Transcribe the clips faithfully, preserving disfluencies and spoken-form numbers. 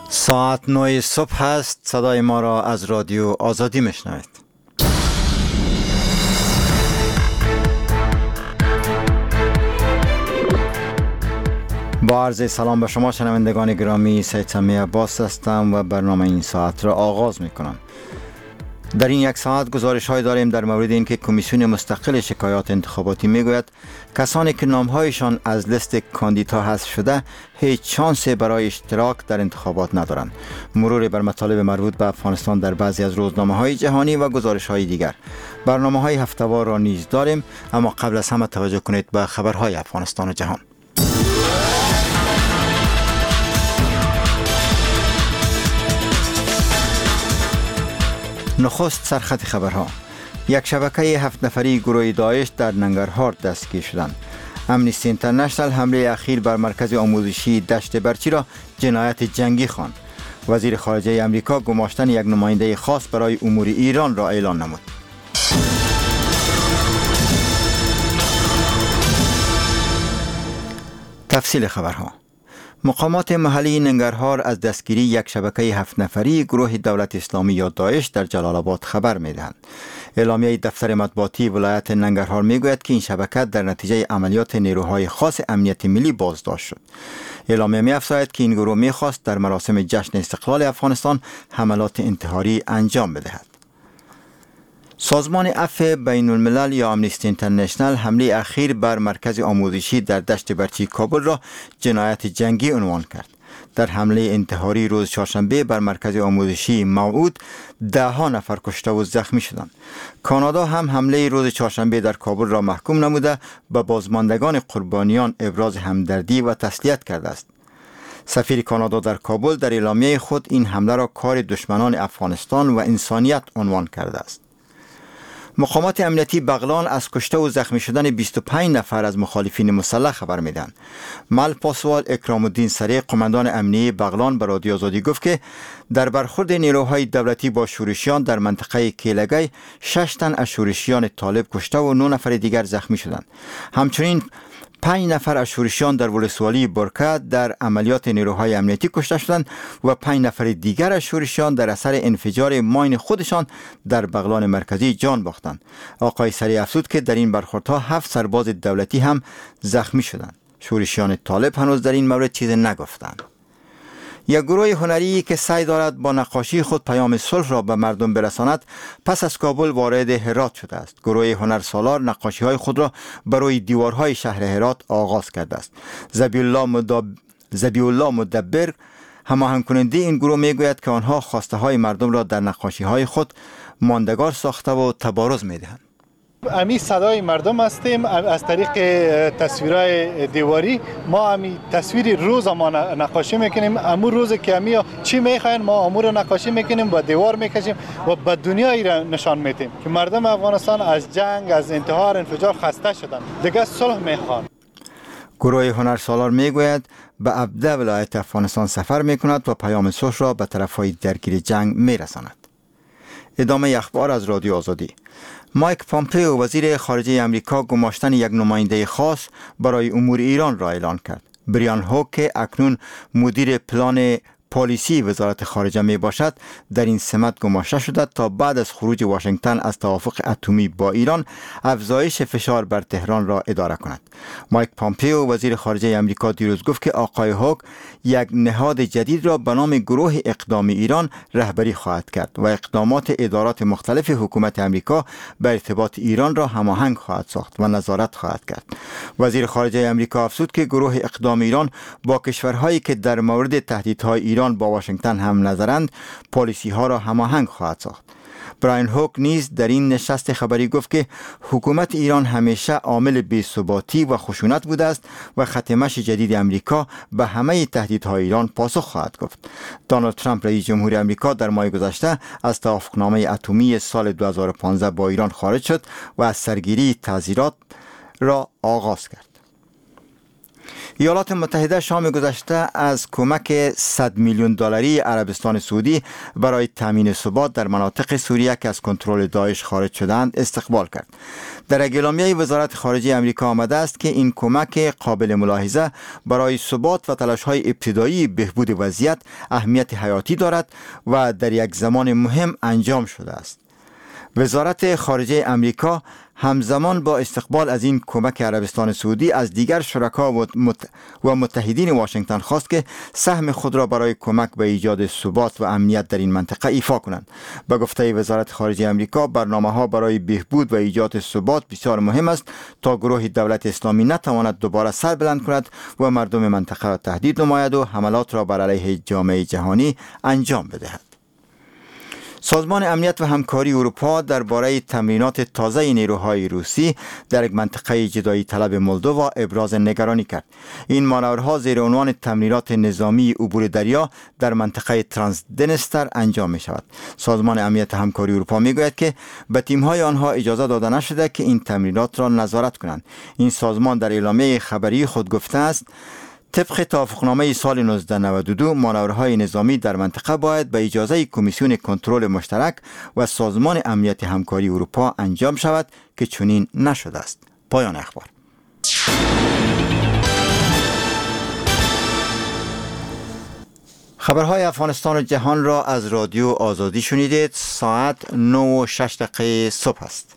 ساعت نه صبح است. صدای ما را از رادیو آزادی میشنوید. با عرض سلام به شما شنوندگان گرامی، سید سمی عباس هستم و برنامه این ساعت را آغاز میکنم. در این یک ساعت گزارش های داریم در مورد اینکه کمیسیون مستقل شکایات انتخاباتی میگوید کسانی که نامهایشان از لیست کاندیدا حذف شده هیچ شانسی برای اشتراک در انتخابات ندارند. مرور بر مطالب مربوط به افغانستان در بعضی از روزنامه های جهانی و گزارش های دیگر. برنامه های هفته‌وار را نیز داریم، اما قبل از همه توجه کنید به خبرهای افغانستان و جهان. نخست سرخط خبرها. یک شبکه هفت نفری گروه داعش در ننگرهار دستگیر شدند. امنیستی اینترنشنال حمله اخیر بر مرکز آموزشی دشت برچی را جنایت جنگی خواند. وزیر خارجه امریکا گماشتن یک نماینده خاص برای امور ایران را اعلان نمود. تفصیل خبرها. مقامات محلی ننگرهار از دستگیری یک شبکه هفت نفری گروه دولت اسلامی یا داعش در جلال آباد خبر می‌دهند. اعلامیه دفتر مطبوعاتی ولایت ننگرهار میگوید که این شبکه در نتیجه عملیات نیروهای خاص امنیت ملی بازداشت شد. اعلامیه می‌افزاید که این گروه می‌خواست در مراسم جشن استقلال افغانستان حملات انتحاری انجام بدهد. سازمان عفو بین الملل یا امنیستی اینترنشنال حمله اخیر بر مرکز آموزشی در دشت برچی کابل را جنایت جنگی عنوان کرد. در حمله انتحاری روز چهارشنبه بر مرکز آموزشی موعود ده ها نفر کشته و زخمی شدند. کانادا هم حمله روز چهارشنبه در کابل را محکوم نموده به بازماندگان قربانیان ابراز همدردی و تسلیت کرده است. سفیر کانادا در کابل در اعلامیه خود این حمله را کار دشمنان افغانستان و انسانیت عنوان کرده است. مقامات امنیتی بغلان از کشته و زخمی شدن بیست و پنج نفر از مخالفین مسلح خبر میدن. مل پاسوال اکرام الدین سری قماندان امنیه بغلان به رادیو آزادی گفت که در برخورد نیروهای دولتی با شورشیان در منطقه کیلگی شش تن از شورشیان طالب کشته و نه نفر دیگر زخمی شدند. همچنین پنج نفر از شورشیان در ولسوالی برکه در عملیات نیروهای امنیتی کشته شدند و پنج نفر دیگر از شورشیان در اثر انفجار ماین خودشان در بغلان مرکزی جان باختند. آقای سری افزود که در این برخوردها هفت سرباز دولتی هم زخمی شدند. شورشیان طالب هنوز در این مورد چیز نگفتند. یک گروه هنری که سعی دارد با نقاشی خود پیام صلح را به مردم برساند پس از کابل وارد هرات شده است. گروه هنر سالار نقاشی های خود را بروی دیوارهای شهر هرات آغاز کرده است. زبی الله مدب... زبی الله مدبر هماهنگ کننده این گروه میگوید که آنها خواسته های مردم را در نقاشی های خود ماندگار ساخته و تبارز میدهند. امی صدای مردم هستیم. از طریق تصویرهای دیواری ما امی تصویر روز ما نقاشی میکنیم. امور روز که امی چی میخواین ما امور نقاشی میکنیم، با دیوار میکشیم و به دنیا را نشان میدیم که مردم افغانستان از جنگ، از انتحار، انفجار خسته شدن، دیگه صلح میخوان. گروه هنر سالار میگوید به ابده ولایت افغانستان سفر میکند و پیام صلح را به طرفهای درگیر جنگ میرساند. ادامه اخبار از رادیو آزادی. مایک پامپئو وزیر خارجه امریکا گماشتن یک نماینده خاص برای امور ایران را اعلان کرد. بریان هوک که اکنون مدیر پلان پالیسی وزارت خارجه می باشد در این سمت گماشته شده تا بعد از خروج واشنگتن از توافق اتمی با ایران افزایش فشار بر تهران را اداره کند. مایک پامپئو وزیر خارجه امریکا دیروز گفت که آقای هوک یک نهاد جدید را به نام گروه اقدام ایران رهبری خواهد کرد و اقدامات ادارات مختلف حکومت امریکا به ارتباط ایران را هماهنگ خواهد ساخت و نظارت خواهد کرد. وزیر خارجه امریکا افزود که گروه اقدام ایران با کشورهایی که در مورد تهدیدهای ایران با واشنگتن هم نظرند پالیسی ها را هماهنگ خواهد ساخت. براین هوک نیز در این نشست خبری گفت که حکومت ایران همیشه عامل بی‌ثباتی و خشونت بوده است و خط مشی جدید امریکا به همه تهدیدهای ایران پاسخ خواهد گفت. دونالد ترامپ رئیس جمهور امریکا در ماه گذشته از توافقنامه اتمی سال دو هزار و پانزده با ایران خارج شد و از سرگیری تعزیرات را آغاز کرد. ایالات متحده شام گذشته از کمک صد میلیون دلاری عربستان سعودی برای تامین ثبات در مناطق سوریه که از کنترل داعش خارج شدند استقبال کرد. در اعلامیه وزارت خارجه آمریکا آمده است که این کمک قابل ملاحظه برای ثبات و تلاش‌های ابتدایی بهبود وضعیت اهمیت حیاتی دارد و در یک زمان مهم انجام شده است. وزارت خارجه آمریکا همزمان با استقبال از این کمک عربستان سعودی از دیگر شرکا و متحدین واشنگتن خواست که سهم خود را برای کمک به ایجاد ثبات و امنیت در این منطقه ایفا کنند. به گفته وزارت خارجه آمریکا، برنامه‌ها برای بهبود و ایجاد ثبات بسیار مهم است تا گروه دولت اسلامی نتواند دوباره سر بلند کند و مردم منطقه را تهدید نماید و حملات را بر علیه جامعه جهانی انجام بدهد. سازمان امنیت و همکاری اروپا درباره تمرینات تازه نیروهای روسی در یک منطقه جدایی طلب مولدووا ابراز نگرانی کرد. این مانورها زیر عنوان تمرینات نظامی عبور دریا در منطقه ترانسدنستر انجام می شود. سازمان امنیت و همکاری اروپا می گوید که به تیم‌های آنها اجازه داده نشده که این تمرینات را نظارت کنند. این سازمان در اعلامیه خبری خود گفته است طبق توافقنامه سال نوزده نود و دو مانورهای نظامی در منطقه باید به اجازه کمیسیون کنترل مشترک و سازمان امنیت همکاری اروپا انجام شود که چنین نشده است. پایان اخبار. خبرهای افغانستان و جهان را از رادیو آزادی شنیدید. ساعت نه و شش دقیقه صبح است.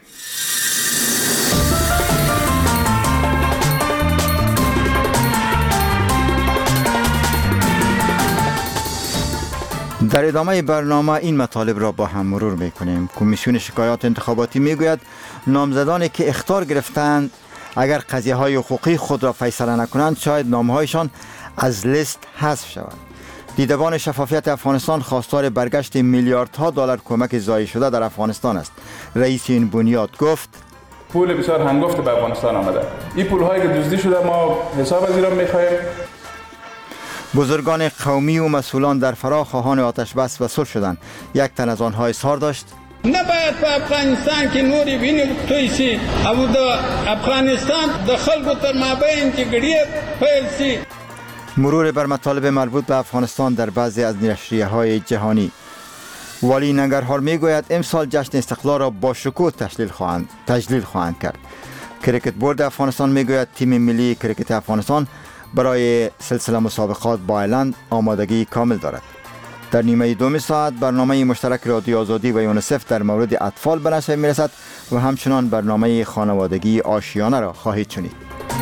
در ادامه برنامه این مطالب را با هم مرور میکنیم. کمیسیون شکایات انتخاباتی میگوید نامزدانی که اخطار گرفتند اگر قضیه های حقوقی خود را فیصله نکنند شاید نامهایشان از لیست حذف شود. دیدبان شفافیت افغانستان خواستار برگشت میلیاردها دلار کمک ضایع شده در افغانستان است. رئیس این بنیاد گفت پول بسیار هنگفت به افغانستان آمده. این پول هایی که دزدی شده ما حساب از ایران میخواهیم. بزرگان قومی و مسئولان در فرا خواهان آتش بس و صلح شدند. یک تن از آنها اظهار داشت نباید په افغانستان کې نورې وینې توی شي او د افغانستان د خلکو تر مابین جګړې پیل شي. مرور بر مطالب مربوط به افغانستان در بعضی از نشریه‌های جهانی. والی ننگرهار میگوید امسال جشن استقلال را با شکوه تجلیل خواهند تجلیل خواهند کرد. کریکت بورد افغانستان میگوید تیم ملی کریکت افغانستان برای سلسله مسابقات با ایرلند آمادگی کامل دارد. در نیمه دوم ساعت برنامه مشترک رادیو آزادی و یونیسف در مورد اطفال به نشر میرسد و همچنان برنامه خانوادگی آشیانه را خواهید شنید.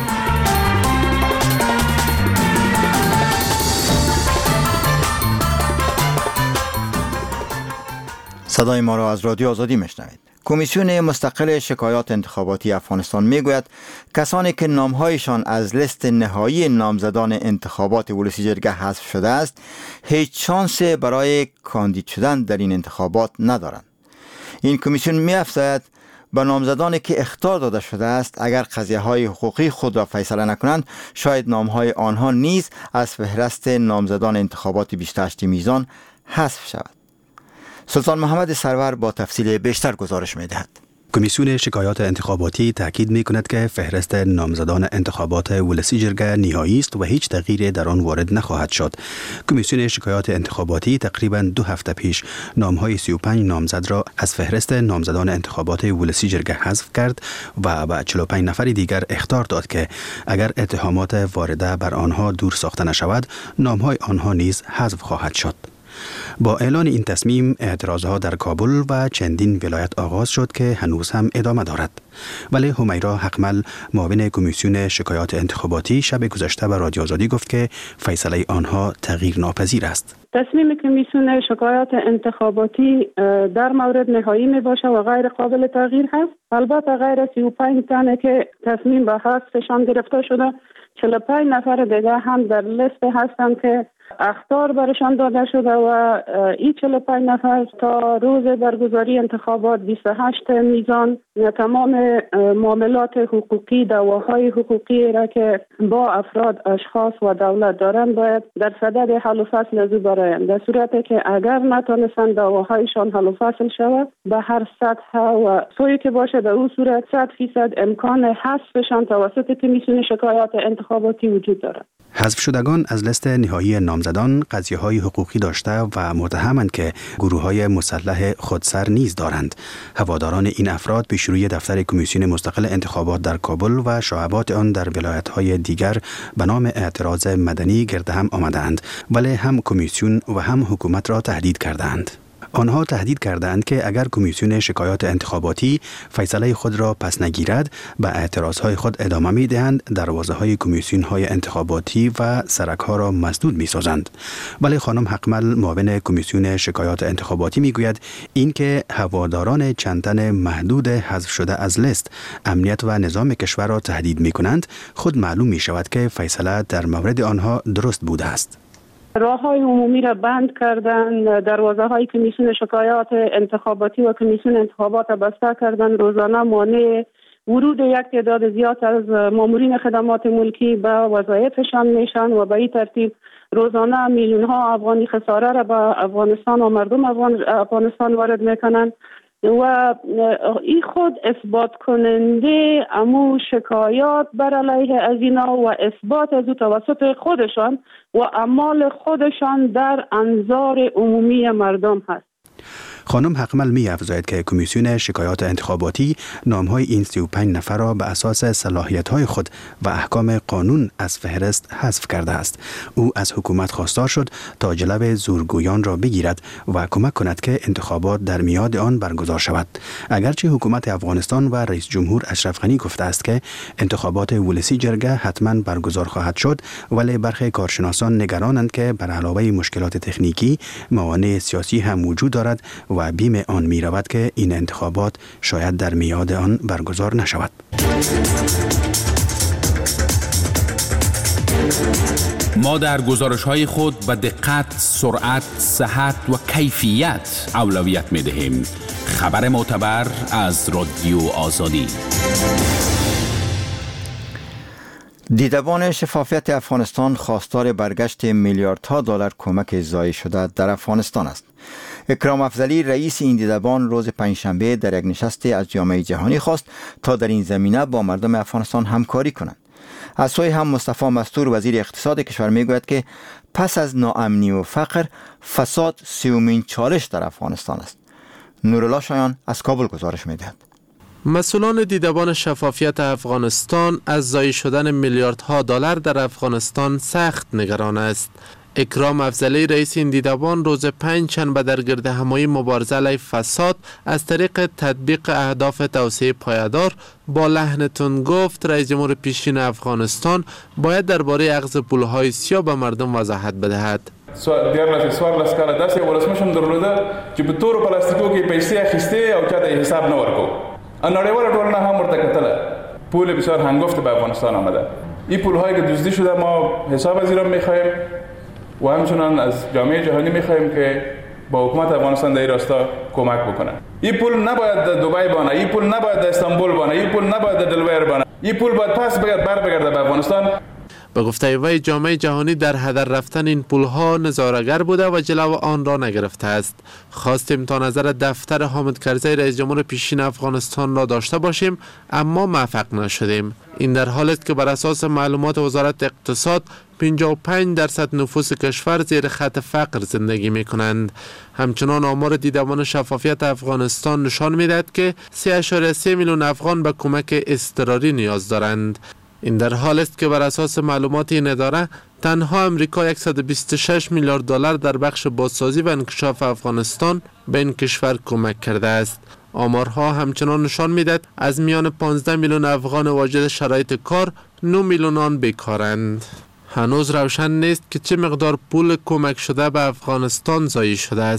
صدای ما را از رادیو آزادی میشنوید. کمیسیون مستقل شکایات انتخاباتی افغانستان میگوید کسانی که نامهایشان از لیست نهایی نامزدان انتخابات ولسی جرگه حذف شده است هیچ شانس برای کاندید شدن در این انتخابات ندارند. این کمیسیون می‌افزاید به نامزدانی که اخطار داده شده است اگر قضیه های حقوقی خود را فیصله نکنند شاید نامهای آنها نیز از فهرست نامزدان انتخابات بیست و هشت میزان حذف شود. سلطان محمد سرور با تفصیل بیشتر گزارش می‌دهد. کمیسیون شکایات انتخاباتی تاکید می‌کند که فهرست نامزدان انتخابات ولسی جرگه نهایی است و هیچ تغییری در آن وارد نخواهد شد. کمیسیون شکایات انتخاباتی تقریباً دو هفته پیش نام‌های سی و پنج نامزد را از فهرست نامزدان انتخابات ولسی جرگه حذف کرد و به چهل و پنج نفر دیگر اخطار داد که اگر اتهامات وارده بر آنها دور ساخته نشود نام‌های آنها نیز حذف خواهد شد. با اعلان این تصمیم اعتراضها در کابل و چندین ولایت آغاز شد که هنوز هم ادامه دارد. ولی همیرا حقمل معاون کمیسیون شکایات انتخاباتی شب گذشته به رادیو آزادی گفت که فیصله آنها تغییر ناپذیر است. تصمیم کمیسیون شکایات انتخاباتی در مورد نهایی می باشه و غیر قابل تغییر هست. البته غیر سی و پنج تنه که تصمیم به حذفشان گرفته شده، چهل و پنج نفر دیگه هم در لیست هستند که اخطار برشان داده شده و این چهل و پنج نفر تا روز برگزاری انتخابات بیست و هشتم میزان تمام معاملات حقوقی، دعواهای حقوقی را که با افراد، اشخاص و دولت دارند باید در صدد حل و فصل از او برآیند. در صورتی که اگر نتانستند دعواهایشان حل و فصل شود به هر سطح و سوی که باشه، در اون صورت صد فیصد امکان حذفشان توسط کمیسیون شکایات انتخاباتی وجود دارد. حذف شدگان از لیست نهایی نامزدان قضیه‌های حقوقی داشته و متهمند که گروه‌های مسلح خودسر نیز دارند. هواداران این افراد پیش روی دفتر کمیسیون مستقل انتخابات در کابل و شعبات آن در ولایت‌های دیگر به نام اعتراض مدنی گرد هم آمدند، ولی هم کمیسیون و هم حکومت را تهدید کردند. آنها تهدید کردند که اگر کمیسیون شکایات انتخاباتی فیصله خود را پس نگیرد به اعتراضهای خود ادامه می دهند، دروازه های کمیسیون های انتخاباتی و سرک ها را مسدود می سازند. ولی خانم حقمل، معاون کمیسیون شکایات انتخاباتی می گوید این که هواداران چند تن محدود حذف شده از لیست امنیت و نظام کشور را تهدید می کنند، خود معلوم می شود که فیصله در مورد آنها درست بوده است. راه‌های عمومی را بند کردن، دروازه‌های کمیسیون شکایات انتخاباتی و کمیسیون انتخابات را بسته کردن، روزانه مانع ورود یک تعداد زیاد از مامورین خدمات ملکی به وظایفشان میشن و به این ترتیب روزانه میلیون ها افغانی خساره را به افغانستان و مردم افغانستان وارد میکنن و این خود اثبات کننده امو شکایات بر علیه از اینا و اثبات از او توسط خودشان و اعمال خودشان در انظار عمومی مردم هست. خانم حقمل می افزاید که کمیسیون شکایات انتخاباتی نامهای این سی و پنج نفر را به اساس صلاحیت‌های خود و احکام قانون از فهرست حذف کرده است. او از حکومت خواستار شد تا جلب زورگویان را بگیرد و کمک کند که انتخابات در میعاد آن برگزار شود. اگرچه حکومت افغانستان و رئیس جمهور اشرف غنی گفته است که انتخابات ولسی جرگه حتما برگزار خواهد شد، ولی برخی کارشناسان نگرانند که بر علاوه مشکلات تکنیکی موانع سیاسی هم وجود دارد و بیم آن می رود که این انتخابات شاید در میعاد آن برگزار نشود. ما در گزارش‌های خود به دقت، سرعت، صحت و کیفیت اولویت می دهیم. خبر معتبر از رادیو آزادی. دیدبان شفافیت افغانستان خواستار برگشت میلیاردها دلار کمک ضایع شده در افغانستان است. اکرام افضلی رئیس این دیدبان روز پنجشنبه در یک نشست از جامعه جهانی خواست تا در این زمینه با مردم افغانستان همکاری کنند. از سوی هم مصطفی مستور وزیر اقتصاد کشور میگوید که پس از ناامنی و فقر، فساد سیومین چالش در افغانستان است. نورالله شایان از کابل گزارش میدهد. مسئولان دیدبان شفافیت افغانستان از ضایع شدن میلیاردها دلار در افغانستان سخت نگران است. اکرام افضلی رئیس این دیدبان روز پنجشنبه در گردهمایی مبارزه علیه فساد از طریق تطبیق اهداف توسعه پایدار با لحن تند گفت رئیس جمهور پیشین افغانستان باید درباره اخذ پولهای سیاه به مردم وضاحت بدهد. دیارلس سوارلس کاله داسې ولسمشم درلوده چې په تورو پلاستیکو کې پیسې اخیستې او چاته حساب نه ورکو. نړیواله ټولنه هم ورته کتله. پول بسیار هنگفت به افغانستان آمده. این پول‌هایی که دزدی شده ما حساب از ایران می‌خوایم و همچنان از جامعه جهانی می‌خوایم که با حکومت افغانستان در این راستا کمک بکنه. این پول نباید در دبی بانه، این پول نباید در استانبول بانه، این پول نباید در دلویر بانه. این پول باید پس بگرد بر بگرده به افغانستان. به گفته وی جامعه جهانی در هدر رفتن این پولها نظاره‌گر بوده و جلو آن را نگرفته است. خواستیم تا نظر دفتر حامد کرزی رئیس جمهور پیشین افغانستان را داشته باشیم اما موفق نشدیم. این در حالی است که بر اساس معلومات وزارت اقتصاد پنجاه و پنج درصد نفوس کشور زیر خط فقر زندگی می کنند. همچنان آمار دیدبان شفافیت افغانستان نشان می دهد که سه ممیز سه میلیون افغان به کمک اضطراری نیاز دارند. این در حال است که بر اساس معلومات این اداره تنها امریکا صد و بیست و شش میلیارد دلار در بخش بازسازی و انکشاف افغانستان به این کشور کمک کرده است. آمارها همچنان نشان میدهد از میان پانزده میلیون افغان واجد شرایط کار، نه میلیون آن بیکارند. هنوز روشن نیست که چه مقدار پول کمک شده به افغانستان ضایع شده است.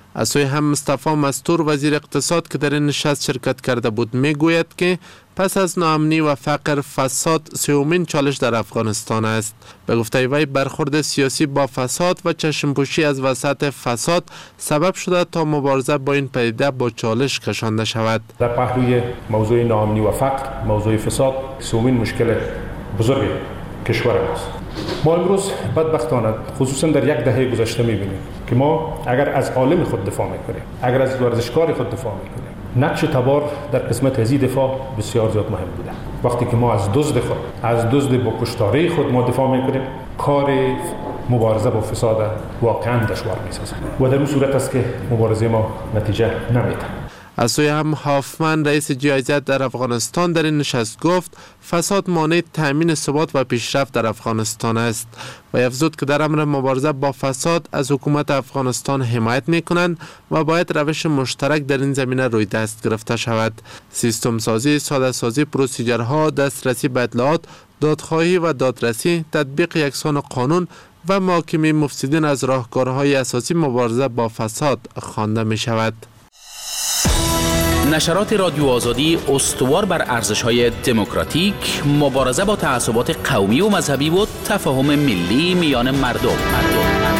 از سوی هم مصطفی مستور وزیر اقتصاد که در این نشست شرکت کرده بود میگوید که پس از ناامنی و فقر، فساد سومین چالش در افغانستان است. به گفته وی برخورد سیاسی با فساد و چشمپوشی از وسط فساد سبب شده تا مبارزه با این پدیده با چالش کشانده شود. در پهلوی موضوع ناامنی و فقر، موضوع فساد سومین مشکل بزرگ کشور ماست. ما امروز بدبختانه خصوصا در یک دهه گذشته می‌بینیم که ما اگر از عالم خود دفاع می‌کنیم، اگر از ورزشکار خود دفاع می‌کنیم، نقش تبار در قسمت هذه دفاع بسیار زیاد مهم بوده. وقتی که ما از دزد خود، از دزد با کشتاری خود ما دفاع می‌کنیم، کار مبارزه با فساد واقعا دشوار می‌سازد و در اون صورت است که مبارزه ما نتیجه نمی‌ده. از سوی هم هافمن رئیس جی آی زد در افغانستان در این نشست گفت فساد مانع تامین ثبات و پیشرفت در افغانستان است و افزود که در امر مبارزه با فساد از حکومت افغانستان حمایت می‌کنند و باید روش مشترک در این زمینه روی دست گرفته شود. سیستم سازی، ساده سازی پروسیجرها، دسترسی به اطلاعات، دادخواهی و دادرسی، تطبیق یکسان قانون و محاکمه مفسدین از راهکارهای اساسی مبارزه با فساد خوانده می شود. نشرات رادیو آزادی استوار بر ارزش‌های دموکراتیک، مبارزه با تعصبات قومی و مذهبی و تفاهم ملی میان مردم. مردم.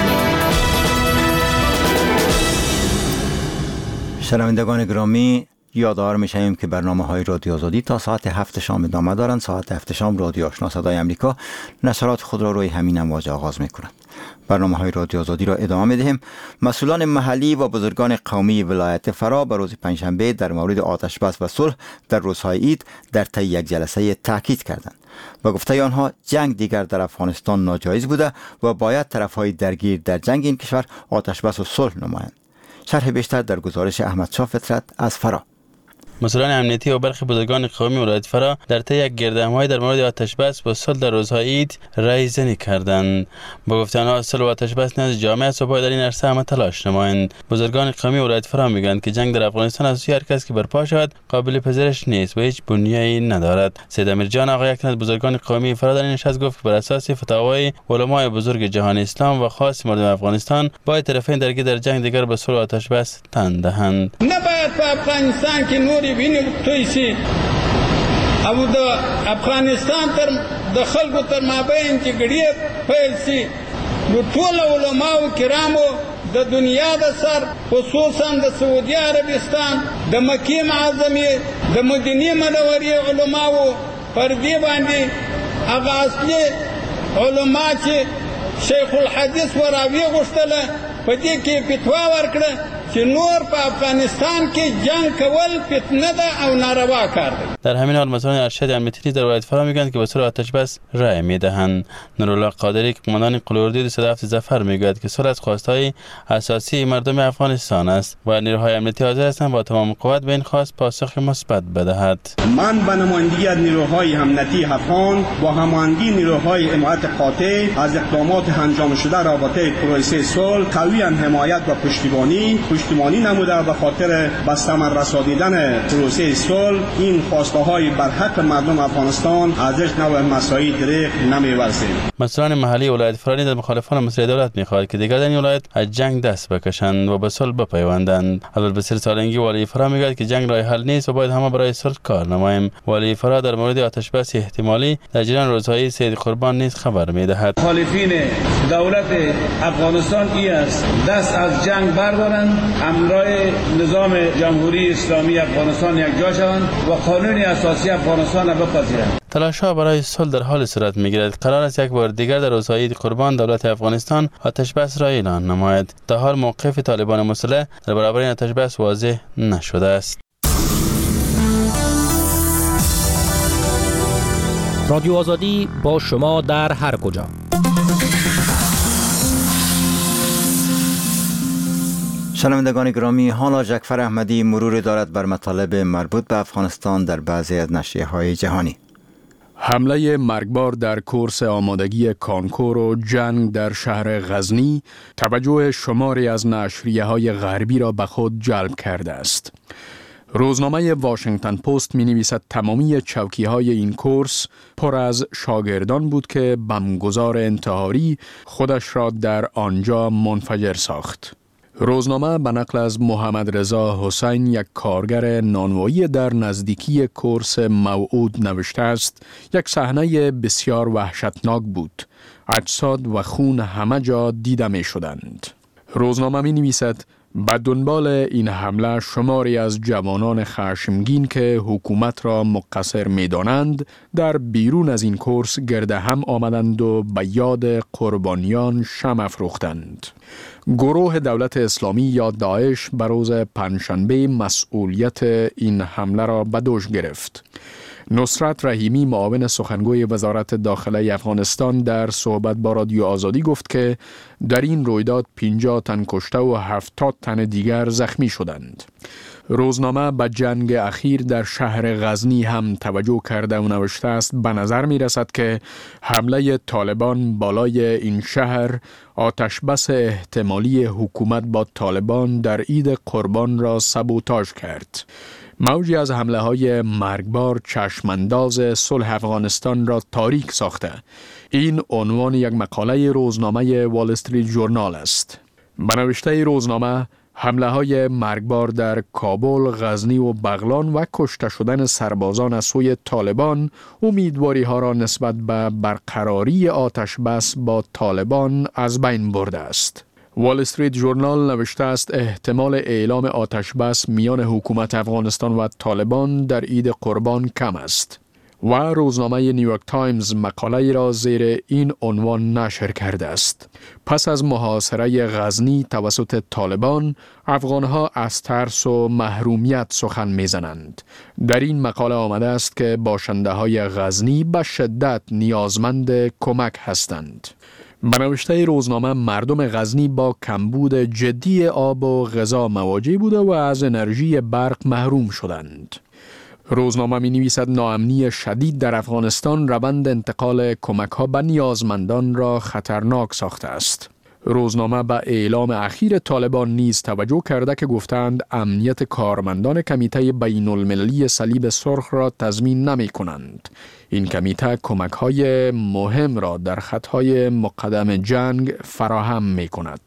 شنوندگان گرامی، یادآور می‌شویم که برنامه‌های رادیو آزادی تا ساعت هفت شام ادامه دارند. ساعت هفت شام رادیو آشنا صدای امریکا نشرات خود را روی همین امواج آغاز می‌کند. برنامه‌های رادیو آزادی را ادامه می‌دهیم. مسئولان محلی و بزرگان قومی ولایت فرا به روز پنجشنبه در مورد آتش‌بس و صلح در روزهای عید در طی یک جلسه تاکید کردند. با گفته آنها جنگ دیگر در افغانستان ناجایز بوده و باید طرف‌های درگیر در جنگ این کشور آتش‌بس و صلح نمایند. شرح بیشتر در گزارش احمدشاه فطرت از فرا. مسئولان امنیتی و برخی بزرگان قومی ولایت فرا در طی یک گردهمایی در مورد آتش‌بس و صلح در روزهای عید رأی زنی کردند. با گفته آنها صلح و آتش‌بس نزد جامعه است و باید در این عرصه همه تلاش نمایند. بزرگان قومی ولایت فرا میگویند که جنگ در افغانستان از سوی هر کس که برپا شود قابل پذیرش نیست و هیچ بنیه‌ای ندارد. سید امیرجان آقا یک از بزرگان قومی فرا در این نشست گفت که بر اساس فتاوای علمای بزرگ جهان اسلام و خاص مردم افغانستان باید طرفین درگیر در جنگ دیگر به صلح و آتش‌بس تن دهند. نباید په افغانستان کې نورې وینې توی شي او د افغانستان تر د خلکو تر مابین جګړې پیل شي. نو ټول علماو کرامو د دنیا د سر خصوصا د سعودي عربستان د مکې معظمې د مدینې منورې علماو پر دې باندې هغه اصلي علما چې شیخ الحدیث وراوي غوښتله په دې کې فتوا ورکړه چې نور په افغانستان کې جنگ کول فتنه ده او ناروا کار ده. در همین حال مسئولان ارشد امنیتی در ولایت فرا میگویند که به صلح آتش‌بس رأی میدهند. نورالله قادری که قماندان قلوردی دویست و هفت ظفر میگوید که صلح از خواستهای اساسی مردم افغانستان است و نیروهای امنیتی حاضر هستند با تمام قوت به این خواست پاسخ مثبت بدهد. من به نمایندگی از نیروهای امنیتی افغان با هماهنگی نیروهای حمایت قاطع از اقدامات انجام شده رابطه پروسه صلح قویاً حمایت و پشتیبانی پشتیبانی نموده به خاطر به ثمر رسانیدن پروسه صلح این خواسته‌های بر حق مردم افغانستان از هیچ نوع مساعی دریغ نمی‌ورزید. مسئولان محلی ولایت فرا نیز از مخالفان مسئله دولت می‌خواهد که دیگر در این ولایت از جنگ دست بکشند و به صلح بپیوندند. عبدالبصیر سالنگی والی فرا میگوید که جنگ راه حل نیست و باید همه برای صلح کار نماییم. والی فرا در مورد آتش‌بس احتمالی در جریان روزهای سید قربان نیز خبر می‌دهد. مخالفین دولت افغانستان این است دست از جنگ بردارند، همراه نظام جمهوری اسلامی افغانستان یکجا شوند و قانون اساسی افغانستان را بپذیرند. تلاش‌ها برای صلح در حال صورت می‌گیرد. قرار است یک بار دیگر در روزهای عید قربان دولت افغانستان آتش‌بس را اعلان نماید. تا حال موقف طالبان مسلح در برابر این آتش‌بس واضح نشده است. رادیو آزادی با شما در هر کجا. شنوندگان گرامی، حالا جعفر احمدی مرور دارد بر مطالب مربوط به افغانستان در بعضی از نشریه‌های جهانی. حمله مرگبار در کورس آمادگی کانکور و جنگ در شهر غزنی توجه شماری از نشریه‌های غربی را به خود جلب کرده است. روزنامه واشنگتن پست می نویسد تمامی چوکی‌های این کورس پر از شاگردان بود که بمبگذار انتحاری خودش را در آنجا منفجر ساخت. روزنامه به نقل از محمد رضا حسین، یک کارگر نانوایی در نزدیکی کورس موعود، نوشته است: یک صحنه بسیار وحشتناک بود. اجساد و خون همه جا دیده می شدند. روزنامه می نویسد: به دنبال این حمله شماری از جوانان خشمگین که حکومت را مقصر می دانند در بیرون از این کورس گرد هم آمدند و به یاد قربانیان شمع افروختند. گروه دولت اسلامی یا داعش به روز پنجشنبه مسئولیت این حمله را به دوش گرفت. نصرت رحیمی، معاون سخنگوی وزارت داخله افغانستان، در صحبت با رادیو آزادی گفت که در این رویداد پنجاه تن کشته و هفتاد تن دیگر زخمی شدند. روزنامه به جنگ اخیر در شهر غزنی هم توجه کرده و نوشته است: به نظر می رسد که حمله طالبان بالای این شهر آتشبس احتمالی حکومت با طالبان در عید قربان را سبوتاژ کرد. موجی از حمله های مرگبار چشمانداز صلح افغانستان را تاریک ساخته. این عنوان یک مقاله روزنامه وال استریت ژورنال است. به نوشته روزنامه، حمله های مرگبار در کابل، غزنی و بغلان و کشته شدن سربازان از سوی طالبان امیدواری ها را نسبت به برقراری آتش بس با طالبان از بین برده است. وال استریت ژورنال نوشته است: احتمال اعلام آتش بس میان حکومت افغانستان و طالبان در عید قربان کم است. و روزنامه نیویورک تایمز مقاله را زیر این عنوان نشر کرده است: پس از محاصره غزنی توسط طالبان، افغانها از ترس و محرومیت سخن میزنند. در این مقاله آمده است که باشنده های غزنی به شدت نیازمند کمک هستند. به نوشته روزنامه، مردم غزنی با کمبود جدی آب و غذا مواجه بوده و از انرژی برق محروم شدند. روزنامه می نویسد: ناامنی شدید در افغانستان روند انتقال کمک ها به نیازمندان را خطرناک ساخته است. روزنامه به اعلام اخیر طالبان نیز توجه کرده که گفتند امنیت کارمندان کمیته بین المللی صلیب سرخ را تضمین نمی کنند. این کمیته کمک های مهم را در خطهای مقدم جنگ فراهم می کند.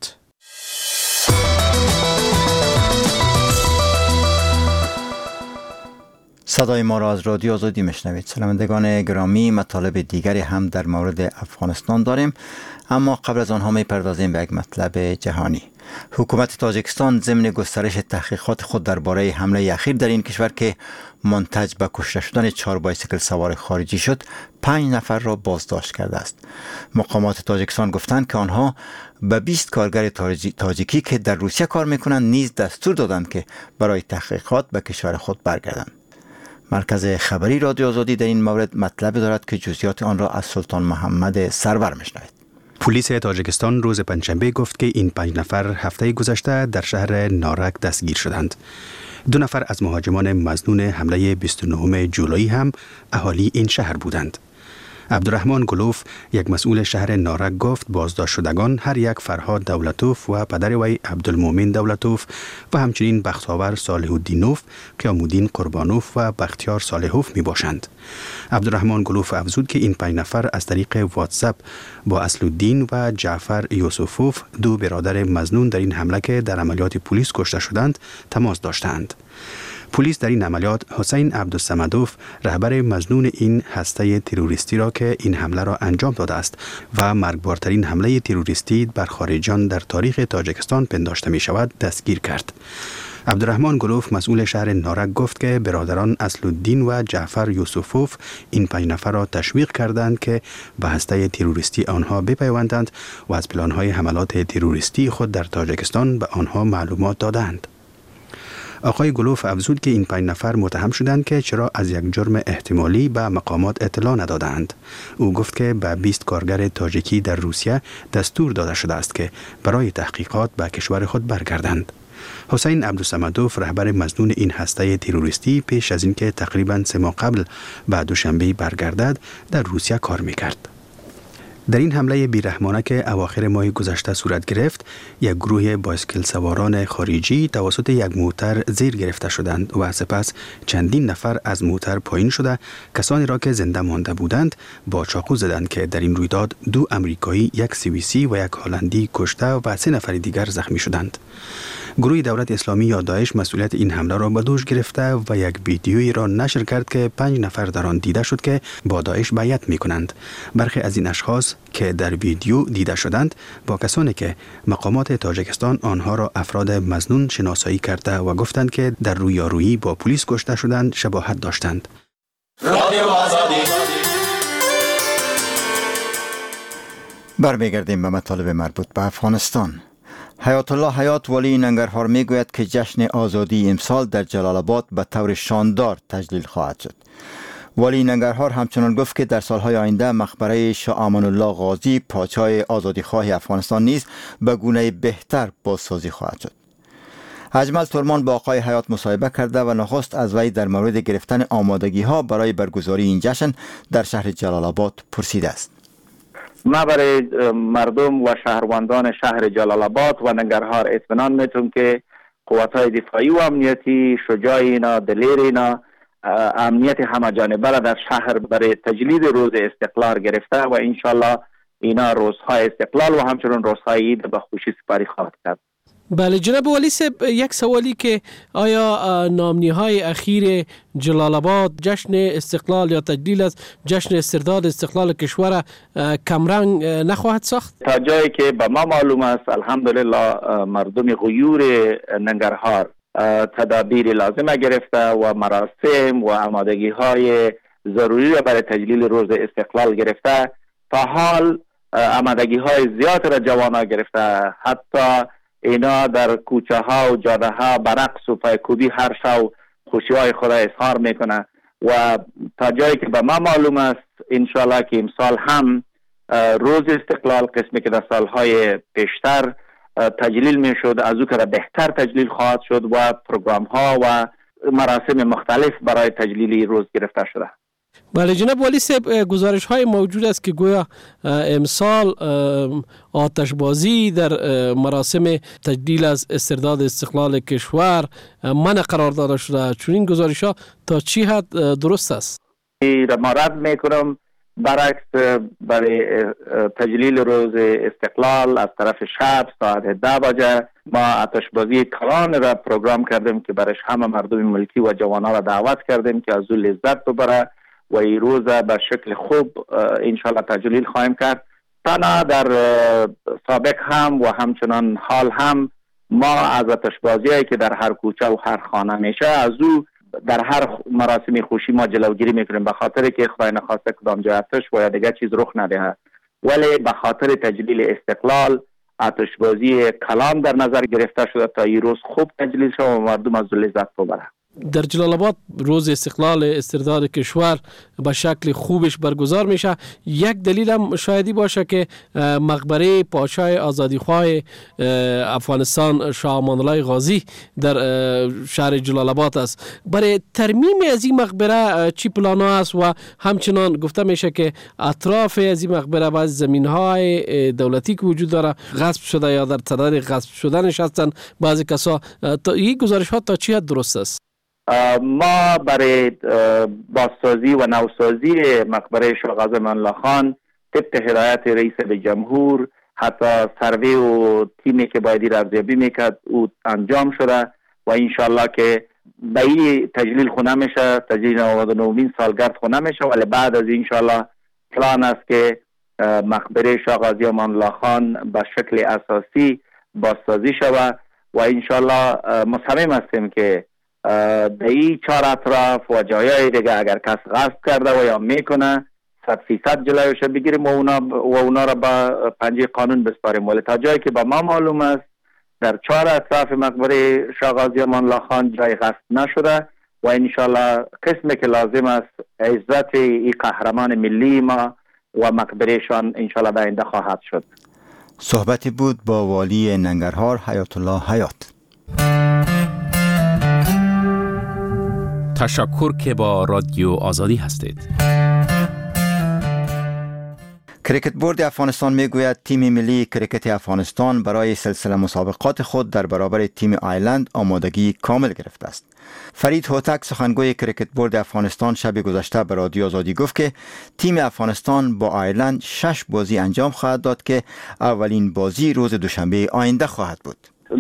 صدای ما را از رادیو آزادی میشنوید. شنوندگان گرامی، مطالب دیگری هم در مورد افغانستان داریم، اما قبل از آنها میپردازیم به یک مطلب جهانی. حکومت تاجیکستان ضمن گسترش تحقیقات خود درباره حمله اخیر در این کشور که منتج به کشته شدن چهار بایسیکل سوار خارجی شد، پنج نفر را بازداشت کرده است. مقامات تاجیکستان گفتند که آنها به بیست کارگر تاجیکی که در روسیه کار میکنند نیز دستور دادند که برای تحقیقات به کشور خود برگردند. مرکز خبری رادیو آزادی در این مورد مطلب دارد که جزئیات آن را از سلطان محمد سرور میشنوید. پلیس تاجیکستان روز پنجشنبه گفت که این پنج نفر هفته گذشته در شهر نارک دستگیر شدند. دو نفر از مهاجمان مظنون حمله بیست و نهم جولای هم اهالی این شهر بودند. عبدالرحمن گلوف، یک مسئول شهر نارک، گفت بازداشت شدگان هر یک فرهاد دولتوف و پدر وی عبدالمومن دولتوف و همچنین بختاور صالح الدینوف، قیام الدین قربانوف و بختیار صالحوف می باشند. عبدالرحمن گلوف افزود که این پنج نفر از طریق واتساپ با اصل الدین و جعفر یوسفوف، دو برادر مظنون در این حمله که در عملیات پلیس کشته شدند، تماس داشتند. پلیس در این عملیات حسین عبدالصمدوف، رهبر مظنون این هسته تروریستی را که این حمله را انجام داده است و مرگبارترین حمله تروریستی بر خارجیان در تاریخ تاجیکستان پنداشته می شود، دستگیر کرد. عبدالرحمن گلوف، مسئول شهر نارک، گفت که برادران اصل الدین و جعفر یوسفوف این پنج نفر را تشویق کردند که به هسته تروریستی آنها بپیوندند و از پلان‌های حملات تروریستی خود در تاجیکستان به آنها معلومات دادند. آقای گلوف افزود که این پنج نفر متهم شدند که چرا از یک جرم احتمالی به مقامات اطلاع ندادند. او گفت که به بیست کارگر تاجیکی در روسیه دستور داده شده است که برای تحقیقات به کشور خود برگردند. حسین عبدالصمدوف، رهبر مظنون این هسته تروریستی، پیش از اینکه تقریباً سه ماه قبل به دوشنبه برگردد در روسیه کار میکرد. در این حمله بیرحمانه که اواخر ماه گذشته صورت گرفت، یک گروه بایسکل سواران خارجی توسط یک موتر زیر گرفته شدند و سپس چندین نفر از موتر پایین شده کسانی را که زنده مانده بودند با چاقو زدند که در این رویداد دو امریکایی، یک سوئیسی و یک هلندی کشته و سه نفر دیگر زخمی شدند. گروه دولت اسلامی یا داعش مسئولیت این حمله را به دوش گرفته و یک ویدیویی را نشر کرد که پنج نفر در آن دیده شد که با داعش بیعت می‌کنند. برخی از این اشخاص که در ویدیو دیده شدند با کسانی که مقامات تاجیکستان آنها را افراد مظنون شناسایی کرده و گفتند که در رویارویی با پلیس کشته شدند شباهت داشتند. برمیگردیم به مطالب مربوط به افغانستان. حیات الله حیات ولی ننگرهار می گوید که جشن آزادی امسال در جلال آباد به طور شاندار تجلیل خواهد شد. ولی ننگرهار همچنان گفت که در سالهای آینده مقبره شاه امان الله غازی پادشاه آزادیخواه افغانستان نیز به گونه بهتر بازسازی خواهد شد. اجمل ترمان با آقای حیات مصاحبه کرده و نخست از وی در مورد گرفتن آمادگی ها برای برگزاری این جشن در شهر جلال آباد پرسیده است. ما برای مردم و شهروندان شهر جلال آباد و ننگرهار اطمینان میتونم که قوت‌های دفاعی و امنیتی شجاع اینا، دلیر اینا امنیت همه جانبه را در شهر برای تجلیل روز استقلال گرفته و انشالله اینا روزهای استقلال و همچنین روزهای عید به خوشی سپاری خواهد کرد. بله جناب ولی صاحب، یک سوالی که آیا نامنی های اخیر جلال آباد جشن استقلال یا تجلیل از جشن استرداد استقلال کشور کمرنگ نخواهد ساخت؟ تا جایی که به ما معلوم است الحمدلله مردم غیور ننگرهار تدابیر لازمه گرفته و مراسم و آمادگی های ضروری را برای تجلیل روز استقلال گرفته. تا حال آمادگی های زیاد را جوانا گرفته، حتی اینا در کوچه ها و جاده ها برقص و پایکوبی هر شو خوشی های خود اظهار میکنه و تا جایی که به ما معلوم است انشاءالله که امسال هم روز استقلال قسمی که در سالهای پیشتر تجلیل می شد از او که بهتر تجلیل خواهد شد و پروگرام ها و مراسم مختلف برای تجلیل روز گرفته شده. بله جناب ولی صاحب، گزارش های موجود است که گویا امسال آتش بازی در مراسم تجلیل از استرداد استقلال کشور منع قرار داده شده. چون این گزارش ها تا چی حد درست است؟ ما رد میکنم. برعکس برای تجلیل روز استقلال از طرف شب ساعت ده بجه ما آتش بازی کلان را پروگرام کردیم که برایش همه مردم ملکی و جوانان را دعوت کردیم که از او لذت ببره و این روز به شکل خوب انشالله تجلیل خواهیم کرد. تنها در سابق هم و همچنان حال هم ما از آتش بازی‌هایی که در هر کوچه و هر خانه میشه از او در هر مراسم خوشی ما جلوگیری میکنیم، به خاطر که خدای نخواسته کدام جای آتش و یا دیگه چیز رخ ندهد، ولی به خاطر تجلیل استقلال آتش بازی کلان در نظر گرفته شده تا این روز خوب تجلیل شود و مردم از لذت ببرند. در جلال آباد روز استقلال استرداد کشور به شکل خوبش برگزار میشه. یک دلیل هم شایدی باشه که مقبره پادشاه آزادیخواه افغانستان شاه امان الله غازی در شهر جلال آباد است. برای ترمیم از این مقبره چی پلانا است و همچنان گفته میشه که اطراف از این مقبره بعض زمینهای دولتی که وجود داره غصب شده یا در صدد غصب شدنش هستن بعضی کسا. این گزارش ها تا چی حد درست است؟ ما برای بازسازی و نوسازی مقبره شاه غازی امان الله خان طبق هدایت رئیس جمهور حتی سروی و تیمی که باید ارزیابی میکرد او انجام شده و انشالله که به این تجلیل خونه میشه، تجلیل نود و نهمین سالگرد خونه میشه، ولی بعد از انشالله پلان است که مقبره شاه غازی امان الله خان به شکل اساسی بازسازی شود و انشالله مصمم هستیم که در این چهار اطراف و جایای دیگه اگر کس غصب کرده و یا میکنه صد فیصد جلویش بگیریم و اونا, و اونا را با پنجه قانون بسپاریم. ولی تا جایی که با ما معلوم است در چهار اطراف مقبره شاه غازی امان الله خان جای غصب نشده و انشالله قسمی که لازم است عزت این قهرمان ملی ما و مقبرهشان انشالله به آینده خواهد شد. صحبتی بود با والی ننگرهار حیات الله حیات. تشکر که با رادیو آزادی هستید. کریکت بورد افغانستان میگوید تیم ملی کریکت افغانستان برای سلسله مسابقات خود در برابر تیم آیلند آمادگی کامل گرفته است. فرید هوتک سخنگوی کریکت بورد افغانستان شب گذشته به رادیو آزادی گفت که تیم افغانستان با آیرلند شش بازی انجام خواهد داد که اولین بازی روز دوشنبه آینده خواهد بود.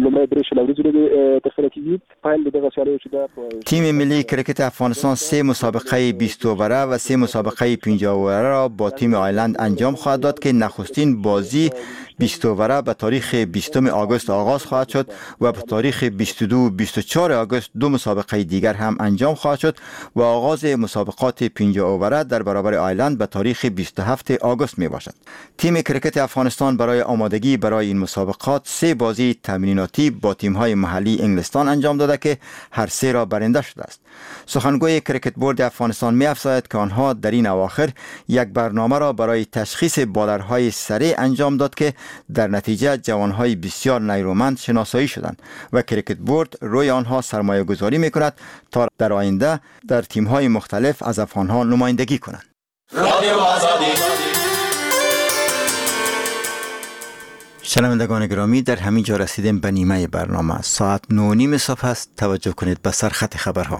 تیم ملی کریکت افغانستان سه مسابقه بیست اووره و سه مسابقه پنجاه اووره را با تیم آیلند انجام خواهد داد که نخستین بازی بیست اووره به تاریخ بیستم آگوست آغاز خواهد شد و به تاریخ بیست و دو و بیست و چهار آگوست دو مسابقه دیگر هم انجام خواهد شد و آغاز مسابقات پنجاه اووره در برابر آیلند به تاریخ بیست و هفتم آگوست می باشد. تیم کریکت افغانستان برای آمادگی برای این مسابقات سه بازی تمریناتی با تیم‌های محلی انگلستان انجام داده که هر سه را برنده شده است. سخنگوی کریکت بورد افغانستان می افزاید که آنها در این اواخر یک برنامه را برای تشخیص بالرهای سریع انجام داد که در نتیجه جوانهای بسیار نیرومند شناسایی شدند و کریکت بورد روی آنها سرمایه گذاری می کند تا در آینده در تیم‌های مختلف از افغانها نمایندگی کنند. شنوندگان گرامی، در همین جا رسیدیم به نیمه برنامه. ساعت نه و نیم صبح است. توجه کنید به سرخط خبرها.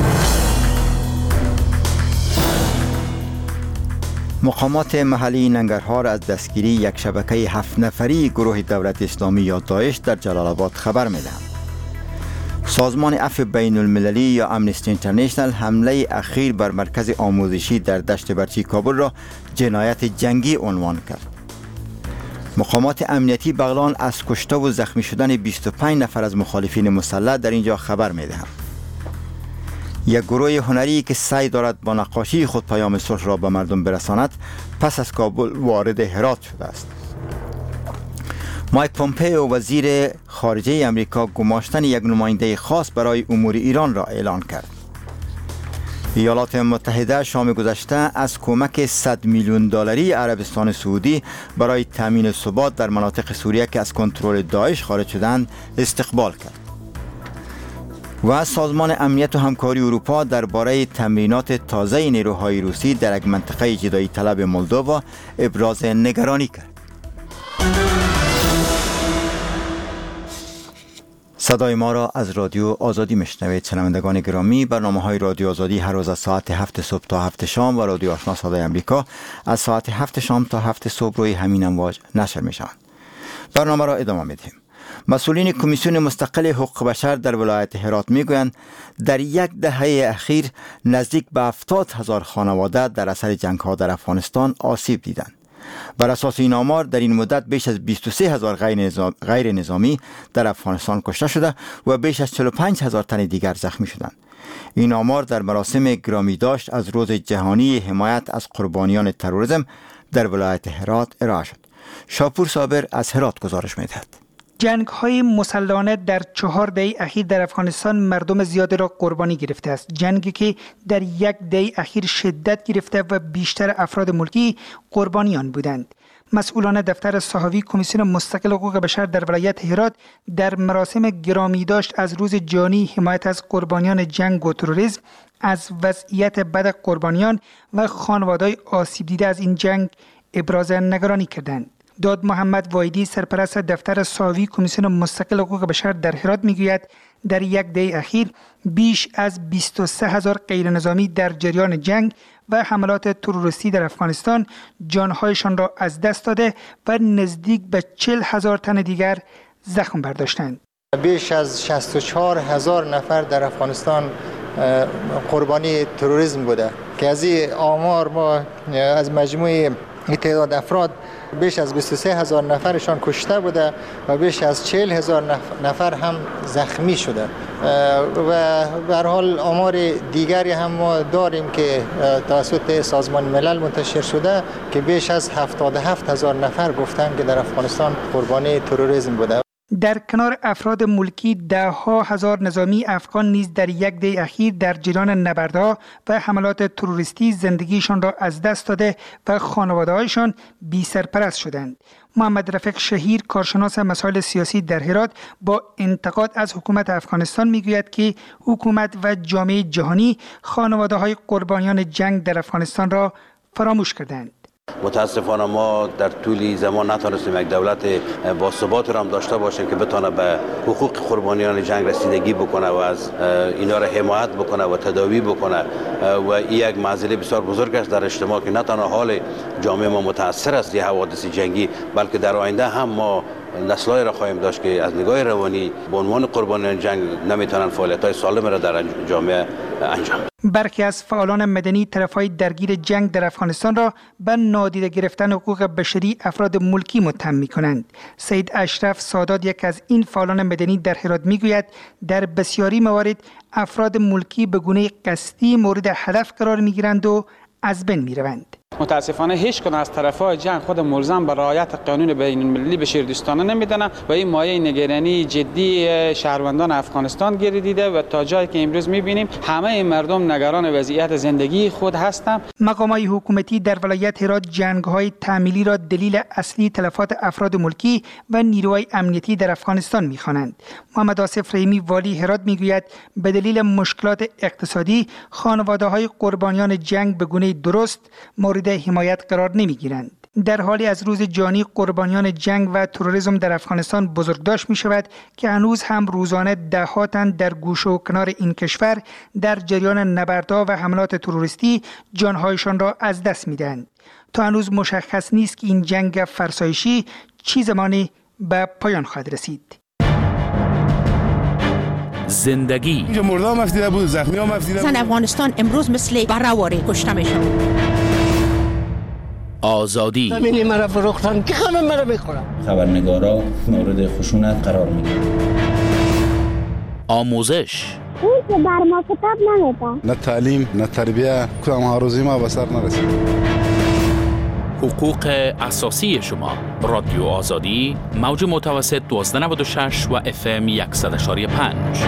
مقامات محلی ننگرهار از دستگیری یک شبکه هفت نفری گروه دولت اسلامی یا داعش در جلال آباد خبر می‌دهند. سازمان عفو بین المللی یا امنستی اینترنشنل حمله اخیر بر مرکز آموزشی در دشت برچی کابل را جنایت جنگی عنوان کرد. مقامات امنیتی بغلان از کشته و زخمی شدن بیست و پنج نفر از مخالفین مسلح در اینجا خبر می‌دهند. یک گروه هنری که سعی دارد با نقاشی خود پیام صلح را به مردم برساند پس از کابل وارد هرات شده است. مایک پومپئو وزیر خارجه امریکا گماشتن یک نماینده خاص برای امور ایران را اعلان کرد. ایالات متحده شام گذشته از کمک صد میلیون دلاری عربستان سعودی برای تامین ثبات در مناطق سوریه که از کنترل داعش خارج شدند استقبال کرد. و سازمان امنیت و همکاری اروپا درباره تمرینات تازه نیروهای روسی در یک منطقه جدایی طلب مولدووا ابراز نگرانی کرد. صدای ما را از رادیو آزادی میشنوید. شنوندگان گرامی، برنامه‌های رادیو آزادی هر روز از ساعت هفت صبح تا هفت شام و رادیو آشنا صدای امریکا از ساعت هفت شام تا هفت صبح روی همین امواج نشر میشوند. برنامه را ادامه میدهیم. مسئولین کمیسیون مستقل حقوق بشر در ولایت هرات میگویند در یک دهه اخیر نزدیک به هفتاد هزار خانواده در اثر جنگ‌ها در افغانستان آسیب دیدند. بر اساس این آمار در این مدت بیش از بیست و سه هزار غیر نظامی در افغانستان کشته شده و بیش از چهل و پنج هزار تن دیگر زخمی شدند. این آمار در مراسم گرامی داشت از روز جهانی حمایت از قربانیان تروریسم در ولایت هرات ارائه شد. شاپور صابر از هرات گزارش می‌دهد. جنگ های مسلحانه در چهار دهه اخیر در افغانستان مردم زیادی را قربانی گرفته است. جنگی که در یک دهه اخیر شدت گرفته و بیشتر افراد ملکی قربانی آن بودند. مسئولان دفتر صحافی کمیسیون مستقل حقوق بشر در ولایت هرات در مراسم گرامی داشت از روز جهانی حمایت از قربانیان جنگ و تروریسم از وضعیت بد قربانیان و خانواده‌های آسیب دیده از این جنگ ابراز نگرانی کردند. داد محمد وایدی سرپرست دفتر صحافی کمیسیون مستقل حقوق بشر در هرات میگوید در یک دهه اخیر بیش از بیست و سه هزار غیر نظامی در جریان جنگ و حملات تروریستی در افغانستان جانهایشان را از دست داده و نزدیک به چهل هزار تن دیگر زخم برداشتند. بیش از شصت و چهار هزار نفر در افغانستان قربانی تروریسم بوده که از این آمار ما از مجموع تعداد افراد بیش از بیست و سه هزار نفرشان کشته بوده و بیش از چهل هزار نفر هم زخمی شده و به هر حال آمار دیگری هم ما داریم که توسط سازمان ملل منتشر شده که بیش از هفتاد و هفت هزار نفر گفتن که در افغانستان قربانی تروریسم بوده. در کنار افراد ملکی ده ها هزار نظامی افغان نیز در یک دهه اخیر در جریان نبردها و حملات تروریستی زندگیشان را از دست داده و خانواده‌هایشان بی سرپرست شدند. محمد رفیق شهیر کارشناس مسائل سیاسی در هرات با انتقاد از حکومت افغانستان میگوید که حکومت و جامعه جهانی خانواده‌های قربانیان جنگ در افغانستان را فراموش کردند. متاسفانه ما در طول زمان نتونستیم یک دولت با ثبات را هم داشته باشیم که بتونه به حقوق قربانیان جنگ رسیدگی بکنه و از اینا را حمایت بکنه و تداوی بکنه و این یک معضله بسیار بزرگ است در اجتماع که نه تنها حال جامعه ما متاثر است از حوادث جنگی، بلکه در آینده هم ما نسل‌های را خواهیم داشت که از نگاه روانی به عنوان قربانیان جنگ نمیتونن فعالیت‌های سالم را در جامعه انجام بدن. برخی از فعالان مدنی طرفهای درگیر جنگ در افغانستان را به نادیده گرفتن حقوق بشری افراد ملکی متهم می‌کنند. سید اشرف سادات یک از این فعالان مدنی در هرات می‌گوید در بسیاری موارد افراد ملکی به گونه قصدی مورد هدف قرار می‌گیرند و از بین می‌روند. متاسفانه هیچ کدام از طرفای جنگ خود ملزم به رعایت قانون بین المللی بشردوستانه نمیدانند و این مایه نگرانی جدی شهروندان افغانستان گردیده و تا جایی که امروز میبینیم همه مردم نگران وضعیت زندگی خود هستند. مقامات حکومتی در ولایت هرات جنگ‌های تعمیلی را دلیل اصلی تلفات افراد ملکی و نیروهای امنیتی در افغانستان می‌خوانند. محمد آصف رحیمی والی هرات میگوید به دلیل مشکلات اقتصادی خانواده‌های قربانیان جنگ به گونه درست مورد حمایت قرار نمی‌گیرند. در حالی از روز جانی قربانیان جنگ و تروریسم در افغانستان بزرگداشت می شود که هنوز هم روزانه ده‌ها تن در گوشه و کنار این کشور در جریان نبردها و حملات تروریستی جانهایشان را از دست می‌دهند. تا هنوز مشخص نیست که این جنگ فرسایشی چه زمانی به پایان خواهد رسید. زندگی اینجا مردا مفتیده بود، زخمی ها مفتیده بود. زن افغانستان امروز مثل بره‌واره کشته میشن. آزادی همینی مرا فروختن که خانم مرا میخورم. خبرنگارا مورد خشونت قرار میگیرن. آموزش اون که بر ما کتاب نمیده. نه تعلیم نه تربیه کدام هاروزی ما به سر نرسید. حقوق اساسی شما. رادیو آزادی موج متوسط دوازده نود و شش و اف ام صد و یک و پنج.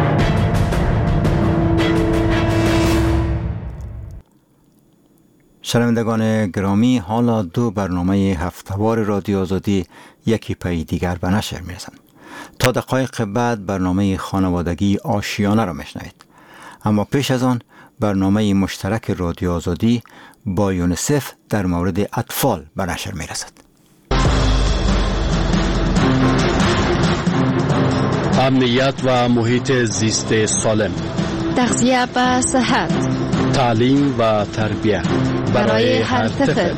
شنوندگان گرامی، حالا دو برنامه هفتهوار رادیو آزادی یکی پی دیگر به نشر میرسند. تا دقایق بعد برنامه خانوادگی آشیانه را میشنوید. اما پیش از آن برنامه مشترک رادیو آزادی با یونیسف در مورد اطفال به نشر میرسد. امنیت و محیط زیست سالم، تغذیه و صحت، تعلیم و تربیت برای هر طفل.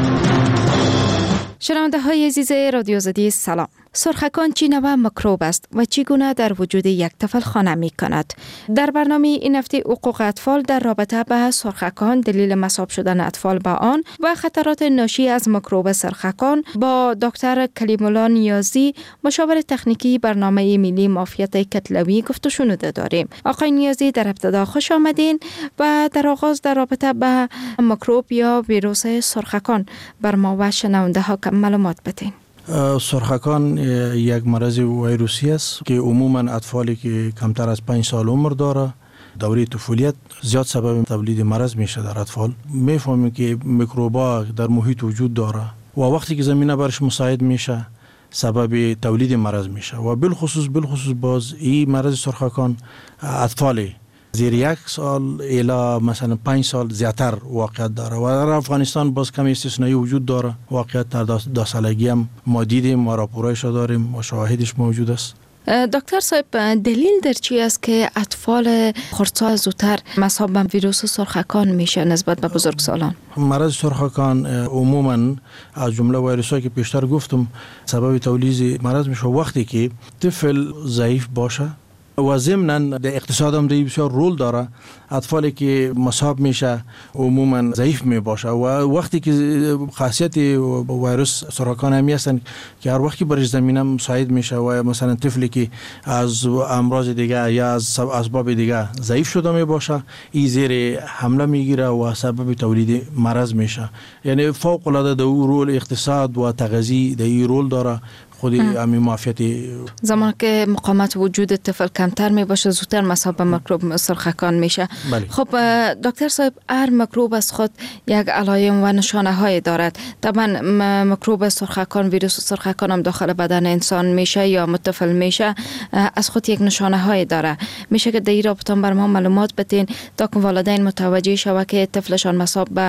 شنونده های عزیز رادیو آزادی سلام. سرخکان چی نوع میکروب است و چگونه در وجود یک طفل خانه می کند؟ در برنامه این هفته حقوق اطفال در رابطه به سرخکان، دلیل مصاب شدن اطفال با آن و خطرات ناشی از میکروب سرخکان با دکتر کلیم الله نیازی، مشاور تکنیکی برنامه ملی معافیت کتلوی گفت و شنوده داریم. آقای نیازی، در ابتدا خوش آمدین و در آغاز در رابطه به میکروب یا ویروس سرخکان بر ما و شنونده ها کم معلومات بدین. سرخکان یک مرض ویروسی است که عموما اطفالی که کمتر از پنج سال عمر داره دوره طفولیت زیاد سبب تولید مرض میشه در اطفال. میفهمیم که میکروبا در محیط وجود داره و وقتی که زمینه برش مساعد میشه سبب تولید مرض میشه و بالخصوص بالخصوص باز این مرض سرخکان اطفال زیر یک سال الی مثلا پنج سال زیادتر واقعیت داره و در افغانستان باز کمی استثنایی وجود داره. واقعیت در دو سالگی هم ما دیدیم و راپورایش داریم و شواهدش موجود است. دکتر صاحب، دلیل در چی است که اطفال خردسال زودتر مصاب به ویروس سرخکان میشه نسبت به بزرگسالان؟ مرض سرخکان عموما از جمله ویروسایی که پیشتر گفتم سبب تولید مرض میشه وقتی که طفل ضعیف باشه و ضمناً در اقتصاد هم دیگه بسیار رول داره. اطفالی که مصاب میشه عموما ضعیف می باشه و وقتی که خاصیت ویروس سرطان همی هستن که هر وقتی برش زمینه مساعد میشه و مثلا طفلی که از امراض دیگه یا از اسباب دیگه ضعیف شده می باشه این زیر حمله میگیره و سبب تولید مرض میشه. یعنی فوق العاده در رول اقتصاد و تغذیه در این رول داره. خود همین معافیت زمان که مقاومت وجود طفل کمتر می باشه زودتر مصاب به میکروب سرخکان میشه. بله. خب دکتر صاحب هر میکروب از خود یک علائم و نشانه های دارد. طبعا میکروب سرخکان ویروس سرخکان هم داخل بدن انسان میشه یا متفل میشه از خود یک نشانه های داره. میشه که در این رابطه بر ما معلومات بدین تا که والدین متوجه شوه که طفلشان مصاب به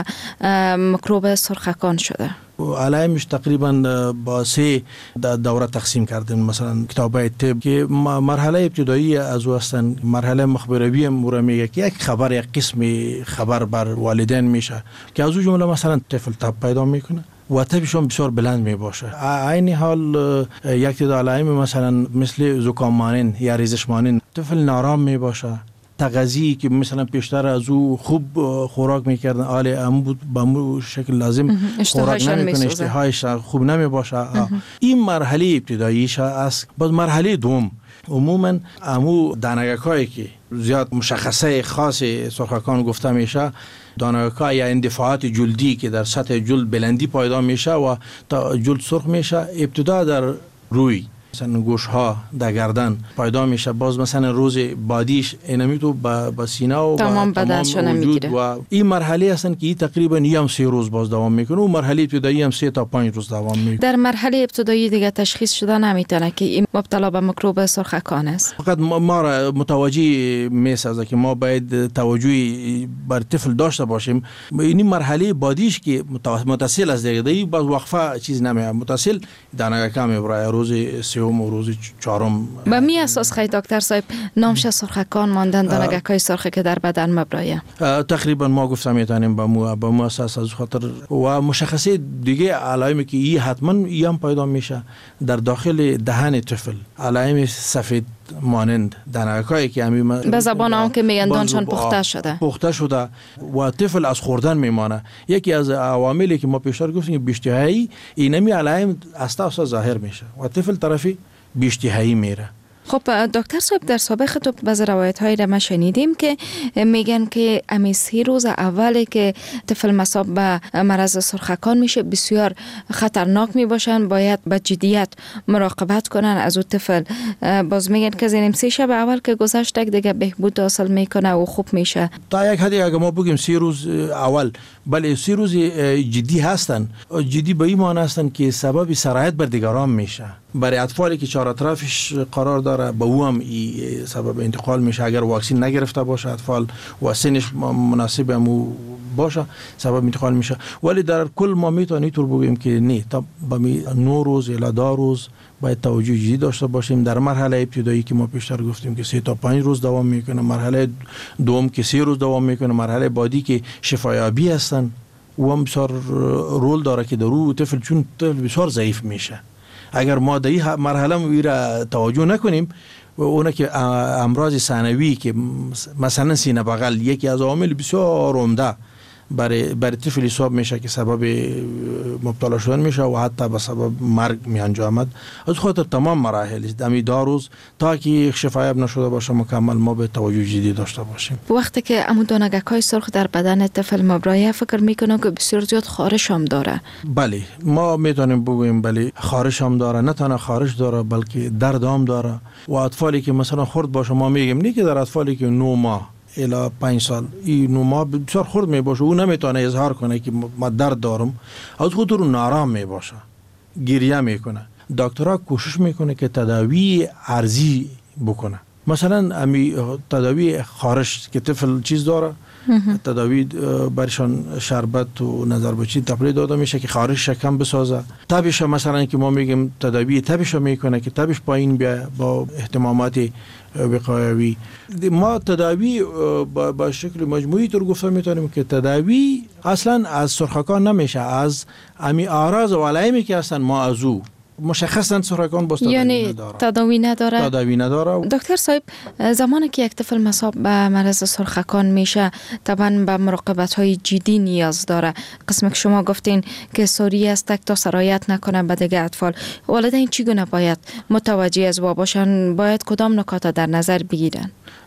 میکروب سرخکان شده. علائمش تقریبا با سه دوره تقسیم کردیم. مثلا کتابای طب که مرحله ابتدایی از او هستن، مرحله مخبرگی هم میگه که یک خبر یک قسم خبر بر والدین میشه که از او جمله مثلا طفل تب پیدا میکنه و تبشون بسیار بلند می باشه. عین حال یک تعداد علائم مثلا مثل زکام مانند یا ریزش مانند، طفل نارام می باشه. تغذیه که مثلا پیشتر از او خوب خوراک میکردن آل امو بود به امو شکل لازم خوراک نمیکنه، اشتهایش خوب نمی باشه. این مرحله ابتداییش است. باز مرحله دوم عموما امو دانگکایی که زیاد مشخصه خاص سرخکان گفته میشه، دانگکا یا اندفاعات جلدی که در سطح جلد بلندی پیدا میشه و تا جلد سرخ میشه، ابتدا در روی مثلا گوش ها در گردن پیدا میشه، باز مثلا روز بعدیش اینمی تو با سینه و تمام بدنشون میگیره و این مرحله هستن که تقریبا یم سه روز باز دوام میکنه و مرحله ابتدایی هم سه تا پنج روز دوام میکنه. در مرحله ابتدایی دیگه تشخیص شده نمیتونه که این مبتلا به میکروب سرخکان است. فقط ما را متوجه میسازه که ما باید توجهی بر طفل داشته باشیم. این مرحله بعدیش که متصل از دیگه باز وقفه چیز نمیه، متصل دانه کمی برای روز سه و روز چهارم. به می اساس خیلی دکتر صاحب نامش سرخکان ماندن دانگکای سرخه که در بدن مبرایه تقریبا ما گفتم میتونیم به مو به مو اساس از خاطر و مشخصه دیگه علائمی که این حتما این هم پیدا میشه در داخل دهن طفل، علائم سفید مانند دانگکایی که همین به زبان هم که میگن دانشان پخته شده پخته شده و طفل از خوردن میمانه. یکی از عواملی که ما پیشتر گفتیم بیشتهایی اینمی علائم اساسا ظاهر میشه و طفل طرفی بیشتهایی میره. خب دکتر صاحب در سابق تو بعض روایت هایی را ما شنیدیم که میگن که امی سی روز اولی که طفل مصاب به مرض سرخکان میشه بسیار خطرناک میباشن، باید با جدیت مراقبت کنن از او طفل. باز میگن که زین سی شب اول که گذشت دیگه بهبود حاصل میکنه و خوب میشه. تا یک حدی اگه ما بگیم سی روز اول، بله سی روز جدی هستن. جدی به این معنی هستن که سبب سرایت بر دیگران میشه. برای اطفالی که چهار اطرافش قرار داره به او هم سبب انتقال میشه. اگر واکسین نگرفته باشه اطفال و سنش مناسب هم باشه سبب انتقال میشه. ولی در کل ما میتونیم طور بگیم که نه، تا به نه روز الی ده روز باید توجه جدی داشته باشیم. در مرحله ابتدایی که ما پیشتر گفتیم که سه تا پنج روز دوام میکنه، مرحله دوم که سه روز دوام میکنه، مرحله بعدی که شفایابی هستن و هم بسیار رول داره که در او طفل چون طفل بسیار ضعیف میشه. اگر ما در این مرحله میره توجه نکنیم و اونه که امراض ثانوی که مثلا سینه بغل یکی از عوامل بسیار عمده برای برای طفل حساب میشه که سبب مبتلا شدن میشه و حتی به سبب مرگ می انجامد. از خاطر تمام مراحل دمی دو روز تا که شفایاب نشده باشه مکمل ما به توجه جدی داشته باشیم. وقتی که عمو دانگکای سرخ در بدن طفل مبرایه فکر میکنه که بسیار زیاد خارش هم داره. بله ما میتونیم بگوییم بله خارش هم داره، نه تنها خارش داره بلکه درد هم داره. و اطفالی که مثلا خرد باشه ما میگیم نه که در اطفالی که نه ماه الی پنج سال این نو ماه بسیار خرد می باشه، او نمیتونه اظهار کنه که ما درد دارم، از خود رو نارام می باشه، گریه میکنه. دکترها کوشش میکنه که تداوی ارزی بکنه. مثلا امی تداوی خارش که طفل چیز داره تداوی برشان شربت و نظر بچی تپلی داده میشه که خارش شکم بسازه. تبش مثلا که ما میگیم تداوی تبش میکنه که تبش پایین بیا با اهتمامات وقایوی. ما تداوی با شکل مجموعی طور گفته میتونیم که تداوی اصلا از سرخکان نمیشه، از امی اعراض و علائمی که هستن ما از او مشخصاً سرخکان باست یعنی تداوی نداره. تداوی نداره. دکتر صاحب زمانی که یک طفل مصاب به مرض سرخکان میشه طبعا به مراقبت های جدی نیاز داره. قسم که شما گفتین که سوری است تا سرایت نکنه به دیگه اطفال، والدین چگونه باید متوجه از او باشن؟ باید کدام نکات در نظر بگیرن؟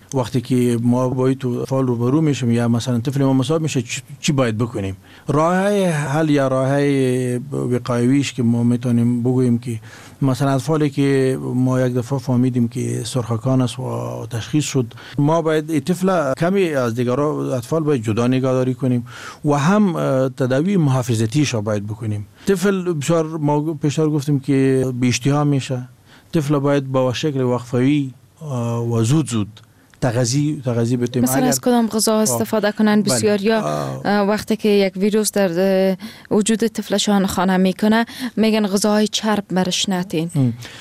وقتی که ما با تو اطفال روبرو میشیم یا مثلا طفل ما مصاب میشه چی باید بکنیم؟ راههای حل یا راههای وقایویش که ما میتونیم بگوییم که مثلا اطفالی که ما یک دفعه فهمیدیم که سرخکان است و تشخیص شد، ما باید طفل کمی از دیگر اطفال باید جدا نگهداری کنیم و هم تداوی محافظتیش را باید بکنیم. طفل بسیار ما پیشتر گفتیم که بی اشتها میشه، طفل باید با شکل وقفه‌ای و زود زود تغذیه تغذیه بتیم. مثلا از کدام غذا استفاده کنن بسیار یا وقتی که یک ویروس در وجود طفلشان خانه میکنه میگن غذاهای چرب برش نتین.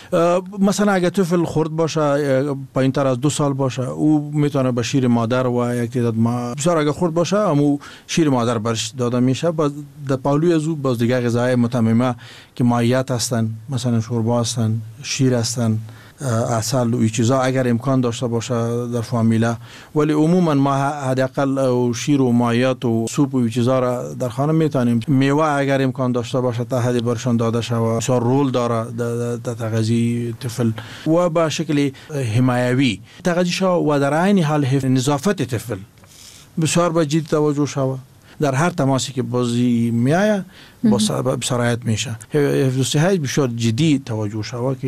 مثلا اگه طفل خرد باشه پایین تر از دو سال باشه او میتونه به شیر مادر و یک تعداد ما بسیار اگه خرد باشه امو شیر مادر برش داده میشه. باز در پهلوی از او باز دیگه غذاهای متممه که مایعات هستن، مثلا شوربا هستن، شیر هستن، عسل و این چیزا اگر امکان داشته باشه در فامیلا. ولی عموما ما حداقل شیر و مایعات و سوپ و این چیزا را در خانه میتونیم. میوه اگر امکان داشته باشه تا حدی برشان داده شود. بسیار رول داره در تغذیه طفل و به شکل حمایوی تغذیه شود و در عین حال نظافت طفل بسیار به جدی توجه شود. در هر تماسی که بازی میآید با سرایت میشه. حفظ صحت بسیار جدی توجه شود که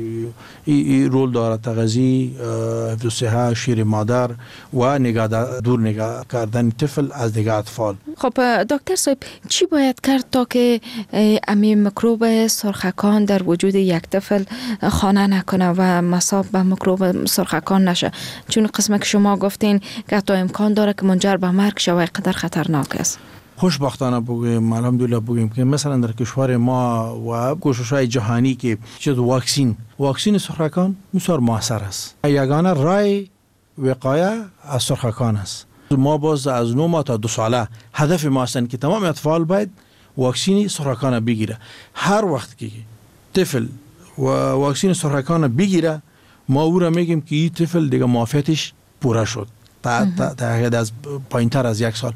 این رول داره تغذیه، حفظ صحت، شیر مادر و نگاه دور نگاه کردن طفل از دیگه اطفال. خب دکتر صاحب چی باید کرد تا که امی میکروب سرخکان در وجود یک طفل خانه نکنه و مصاب به میکروب سرخکان نشه؟ چون قسمه که شما گفتین که حتی امکان داره که منجر به مرگ شود، قدر خطرناک است. خوشبختانه بگویم الحمدلله بگویم که مثلا در کشور ما و کوشش‌های جهانی که چیز واکسین واکسین سرخکان بسیار موثر است. یگانه راه وقایه از سرخکان است. ما باز از نه ماه تا دو ساله هدف ما است که تمام اطفال باید واکسین سرخکان بگیره. هر وقت که طفل و واکسین سرخکان بگیره ما او را میگیم که این طفل دیگه معافیتش پوره شد تا تا از پایینتر از یک سال.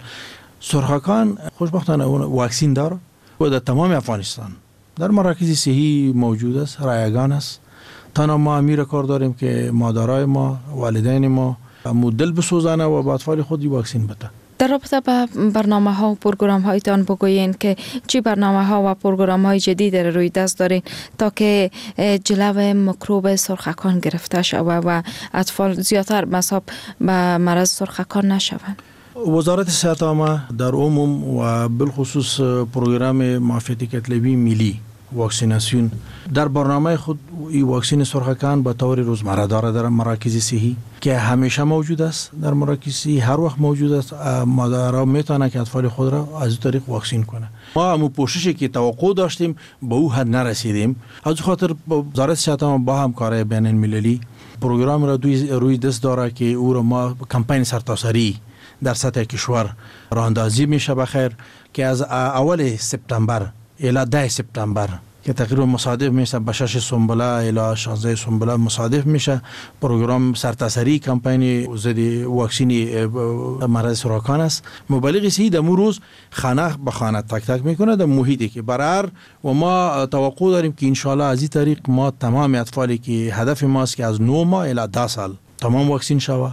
سرخکان خوشبختانه اون واکسین داره و در تمام افغانستان در مراکز صحی موجود است، رایگان است. تنها ما امیر کار داریم که مادرای ما، والدین ما مدل بسوزانه و با اطفال خودی واکسین بده. در رابطه با برنامه ها و پروگرام هایتان بگوین که چی برنامه ها و پروگرام های جدید در روی دست دارین تا که جلو میکروب سرخکان گرفته شود و اطفال زیادتر مصاب به مرض سرخکان نشوند؟ وزارت صحت عامه در عموم و بالخصوص پروگرام معافیت کتلوی ملی واکسیناسیون در برنامه خود این واکسین سرخکان به طور روزمره داره در مراکز صحی که همیشه موجود است. در مراکز صحی هر وقت موجود است. مادرها میتونه که اطفال خود را از این طریق واکسین کنه. ما هم پوششی که توقع داشتیم به او حد نرسیدیم. از خاطر وزارت صحت عامه با همکاری بین المللی پروگرام را روی دست داره که او را ما کمپین سرتاسری در سطح کشور راه اندازی میشه بخیر که از اول سپتامبر الی ده سپتامبر که تقریبا مصادف میشه با شش سنبله الی شانزده سنبله مصادف میشه پروگرام سرتاسری کمپین ضد واکسین مرض سرطان است. مبلغ صحی در روز خانه به خانه تک تک میکنه در محیطی که برار و ما توقع داریم که ان شاء الله از این طریق ما تمام اطفالی که هدف ماست که از نه ماه الی ده سال تمام واکسین شوه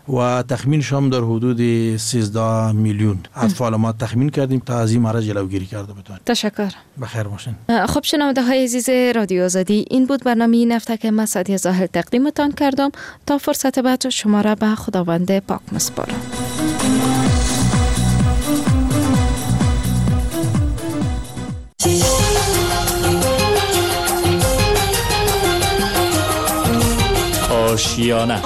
و تخمین شام در حدود سیزده میلیون اطفال ما تخمین کردیم تا از این مرض جلوگیری کرده بتونیم. تشکر. بخیر باشین. خب شنونده های عزیز رادیو آزادی، این بود برنامه این هفته که من سعدیه زاهد تقدیمتان کردم. تا فرصت بعد شما را به خداوند پاک مسپارم. آشیانه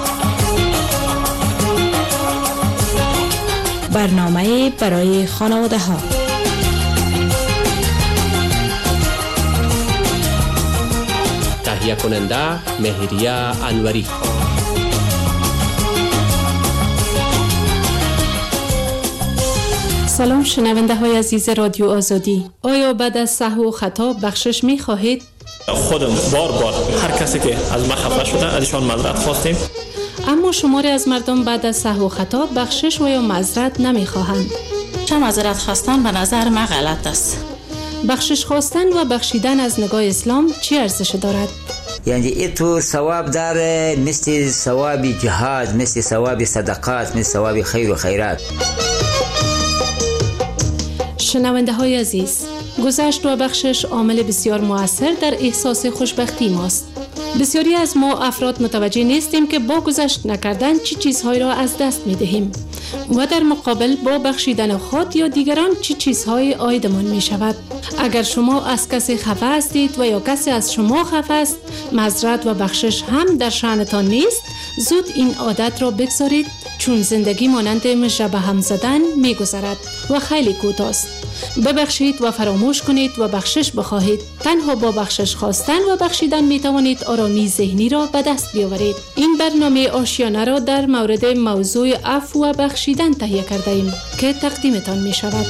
برنامه برای خانواده ها. تهیه کننده مهریه انوری. سلام شنونده های عزیز رادیو آزادی. آیا بعد از سهو و خطا بخشش می خواهید؟ خودم بار بار هر کسی که از ما خفه شده ازشان معذرت خواستیم، اما شماری از مردم بعد از سهو و خطا بخشش و یا معذرت نمی خواهند. چه معذرت خواستن به نظر من غلط است. بخشش خواستن و بخشیدن از نگاه اسلام چی ارزش دارد؟ یعنی این تو ثواب داره، مثل ثواب جهاد، مثل ثواب صدقات، مثل ثواب خیر و خیرات. شنونده های عزیز، گذشت و بخشش عامل بسیار مؤثر در احساس خوشبختی ماست. بسیاری از ما افراد متوجه نیستیم که با گذشت نکردن چی چیزهایی را از دست می دهیم و در مقابل با بخشیدن خود یا دیگران چی چیزهایی عایدمان می شود. اگر شما از کسی خفه هستید و یا کسی از شما خفه است، معذرت و بخشش هم در شأنتان نیست. زود این عادت را بگذارید، چون زندگی مانند مژه به هم زدن می گذرد و خیلی کوتاه است. ببخشید و فراموش کنید و بخشش بخواهید. تنها با بخشش خواستن و بخشیدن می توانید آرامی ذهنی را به دست بیاورید. این برنامه آشیانه را در مورد موضوع عفو و بخشیدن تهیه کرده ایم که تقدیمتان می شود.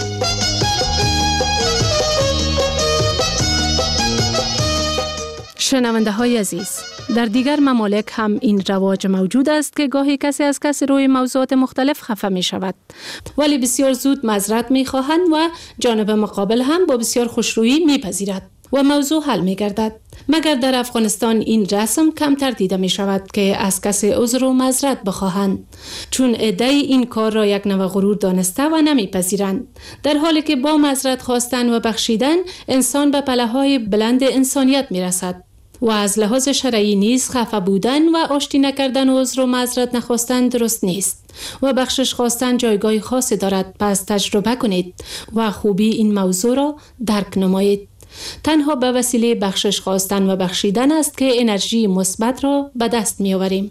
شنونده های عزیز، در دیگر ممالک هم این رواج موجود است که گاهی کسی از کسی روی موضوعات مختلف خفه می شود، ولی بسیار زود معذرت می خواهند و جانب مقابل هم با بسیار خوشرویی می پذیرد و موضوع حل می گردد. مگر در افغانستان این رسم کمتر دیده می شود که از کسی عذر و معذرت بخواهند، چون عده‌ای این کار را یک نوع غرور دانسته و نمی پذیرند، در حالی که با معذرت خواستن و بخشیدن انسان به پله‌های بلند انسانیت می رسد. و از لحاظ شرعی نیز خفه بودن و آشتی نکردن و عذر و معذرت نخواستن درست نیست و بخشش خواستن جایگاه خاصی دارد. پس تجربه کنید و خوبی این موضوع را درک نمایید. تنها به وسیله بخشش خواستن و بخشیدن است که انرژی مثبت را به دست می آوریم.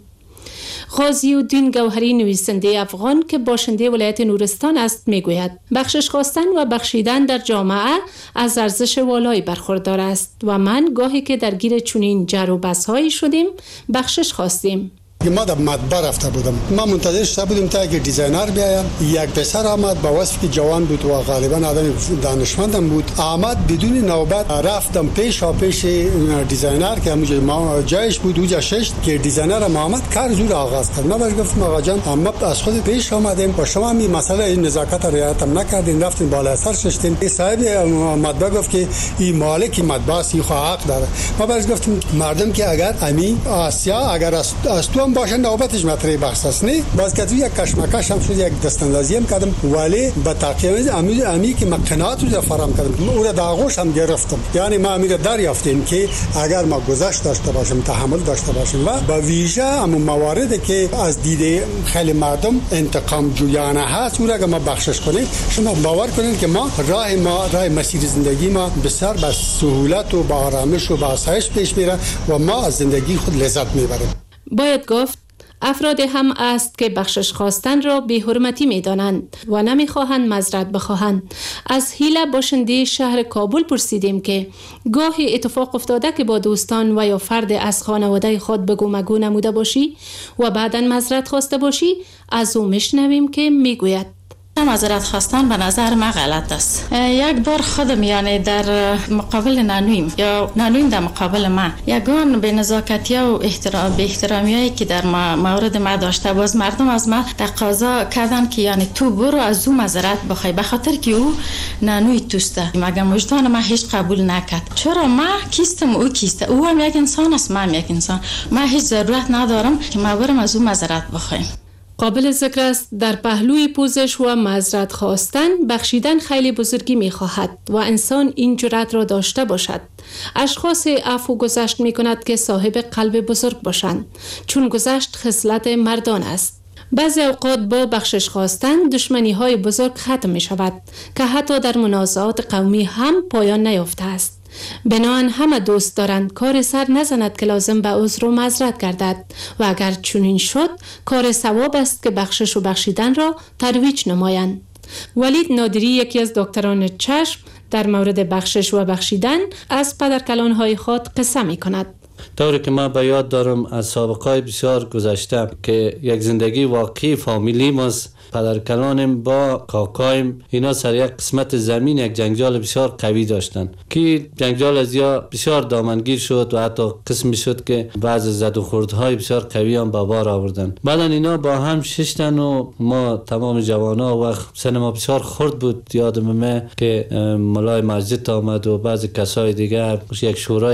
غازی الدین گوهری، نویسنده افغان که باشنده ولایت نورستان است، میگوید بخشش خواستن و بخشیدن در جامعه از ارزش والایی برخوردار است و من گاهی که درگیر چنین جر و بحث‌هایی شدیم بخشش خواستیم. ما در مطبع رفته بودم، ما منتظر شده بودیم تا یک دیزاینر بیاید. یک پسر آمد با وصفی که جوان بود و غالبا آدم دانشمندم بود. آمد بدون نوبت، رفتم پیش و پیش دیزاینر که همونجا ما جایش بود اونجا شش که دیزاینر ما آمد کار زور آغاز کرد. ما بهش گفتم آقا جان، ما از خود پیش آمدیم با شما می مسئله این نزاکت رعایت نکردین، رفتین بالا سر ششتین. صاحب مطبع گفت که این مالک مطبع سی خو حق داره. ما بهش گفتم مردم که اگر امی آسیا اگر از تو باشه نوبتش مطرح بحث است، نه باز که یک کشمکش هم شد، یک دستاندازی هم کردم، ولی با تاکید امی امی که مقنعات رو فراهم کردم، اون را داغوش هم گرفتم. یعنی ما امیر دریافتیم که اگر ما گذشت داشته باشیم، تحمل داشته باشیم و با ویژه هم مواردی که از دیده خیلی مردم انتقام جویانه هست، اون را ما بخشش کنیم. شما باور کنید که ما راه ما راه مسیر زندگی ما بسیار با سهولت و با آرامش و با آسایش پیش میره و ما از زندگی خود لذت میبریم. باید گفت افراد هم است که بخشش خواستن را بی‌حرمتی می‌دانند و نمی‌خواهند معذرت بخواهند. از هیله باشنده شهر کابل پرسیدیم که گاهی اتفاق افتاده که با دوستان و یا فرد از خانواده خود بگو مگو نموده باشی و بعداً معذرت خواسته باشی؟ از او میشنویم که میگوید معذرت خواستن به نظر من غلط است. یک بار خودم یعنی در مقابل نانویم یا نانویم در مقابل من یگان به نزاکتی و احترام به احترامیایی که در مورد ما داشته، باز مردم از ما تقاضا کردن که یعنی تو برو از او معذرت بخوای به خاطر که او نانوی توسته. مگه وجدان ما هیچ قبول نکرد. چرا ما کیستم او کیسته، او هم یک انسان است، من یک انسان. من هیچ ضرورت ندارم که ما برم از او معذرت بخوایم. قابل ذکر است در پهلوی پوزش و معذرت خواستن بخشیدن خیلی بزرگی می خواهد و انسان این جرأت را داشته باشد. اشخاص عفو گذشت می کند که صاحب قلب بزرگ باشند، چون گذشت خصلت مردان است. بعضی اوقات با بخشش خواستن دشمنی های بزرگ ختم می شود که حتی در منازعات قومی هم پایان نیافته است. بنابراین همه دوست دارند کار سر نزند که لازم به عذر و معذرت گردد و اگر چنین شد کار ثواب است که بخشش و بخشیدن را ترویج نمایند. ولید نادری، یکی از دکتران چشم، در مورد بخشش و بخشیدن از پدرکلان‌های خود قصه می کند. طوری که من به یاد دارم از سابقه‌های بسیار گذشته که یک زندگی واقعی فامیلی ماست، پدرکلانم با کاکایم اینا سر یک قسمت زمین یک جنگجال بسیار قوی داشتن که جنگجال از یا بسیار دامنگیر شد و حتی قسمی شد که بعض زد و خوردهای بسیار قوی هم به بار آوردن. بعدا اینا با هم ششتن و ما تمام جوانا و سن ما بسیار خرد بود. یادم من که ملای مسجد آمد و بعض کسای دیگه یک شورای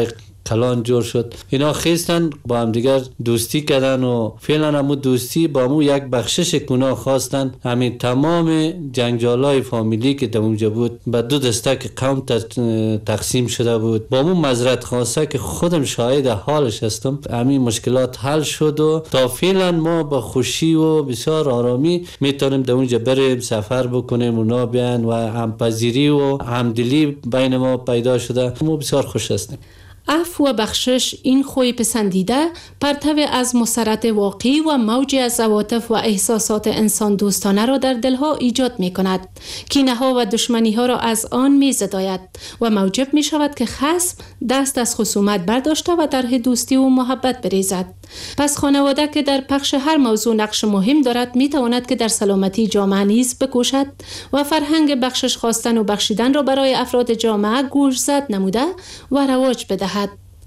کلان جور شد. اینا خیستن با هم دیگر دوستی کردن و فعلا همون دوستی با مو یک بخشش گناه خواستن. همین تمام جنجالای فامیلی که در اونجا بود به دو دسته قوم تقسیم شده بود. با مو معذرت خواسته که خودم شاهد حالش هستم. همین مشکلات حل شد و تا فعلا ما با خوشی و بسیار آرامی میتونیم در اونجا بریم سفر بکنیم، اونا بیان و همپذیری و همدلی بین ما پیدا شده. ما بسیار خوش هستیم. عفو و بخشش این خوی پسندیده پرتو از مسرت واقعی و موجی از عواطف و احساسات انسان دوستانه را در دلها ایجاد می کند. کینه ها و دشمنی ها را از آن می زداید و موجب می شود که خصم دست از خصومت برداشته و در دوستی و محبت بریزد. پس خانواده که در پخش هر موضوع نقش مهم دارد می تواند که در سلامتی جامعه نیز بکوشد و فرهنگ بخشش خواستن و بخشیدن را برای افراد جامعه گوشزد نموده و رواج بدهد.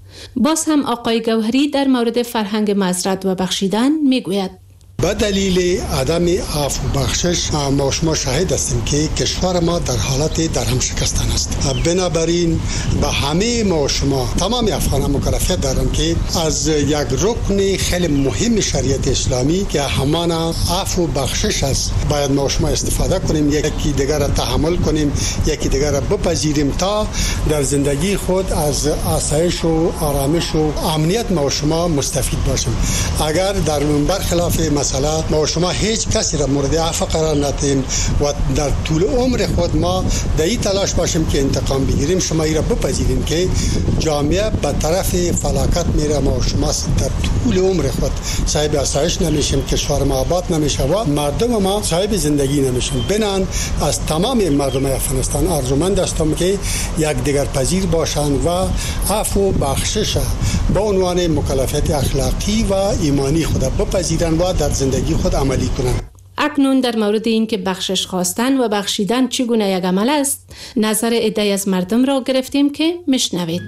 باز هم آقای گوهری در مورد فرهنگ معذرت و بخشیدن می گوید به دلیل عدم عفو بخشش ما شما شاهد هستیم که کشور ما در حالت درهم شکستن است. بنابراین به همه ما شما تمام افغانان مکلفیت دارم که از یک رکن خیلی مهم شریعت اسلامی که همان عفو بخشش است باید ما شما استفاده کنیم، یکی دیگر را تحمل کنیم، یکی دیگر را بپذیریم تا در زندگی خود از آسایش و آرامش و امنیت ما شما مستفید باشیم. اگر در برخلاف مثلا ما شما هیچ کسی را مورد عفو قرار ندیم و در طول عمر خود ما در این تلاش باشیم که انتقام بگیریم، شما ای را بپذیریم که جامعه به طرف فلاکت میره. ما شما در طول عمر خود صاحب آسایش نمیشیم، کشور ما آباد نمیشه و مردم ما صاحب زندگی نمیشیم. بنان از تمام مردم افغانستان ارجمند هستم که یک دیگر پذیر باشند و عفو بخشش با عنوان مکلفیت اخلاقی و ایمانی خود بپذیرند و در زندگی خود عملی کنند. اکنون در مورد این که بخشش خواستن و بخشیدن چگونه یک عمل است نظر عده‌ای از مردم را گرفتیم که میشنوید.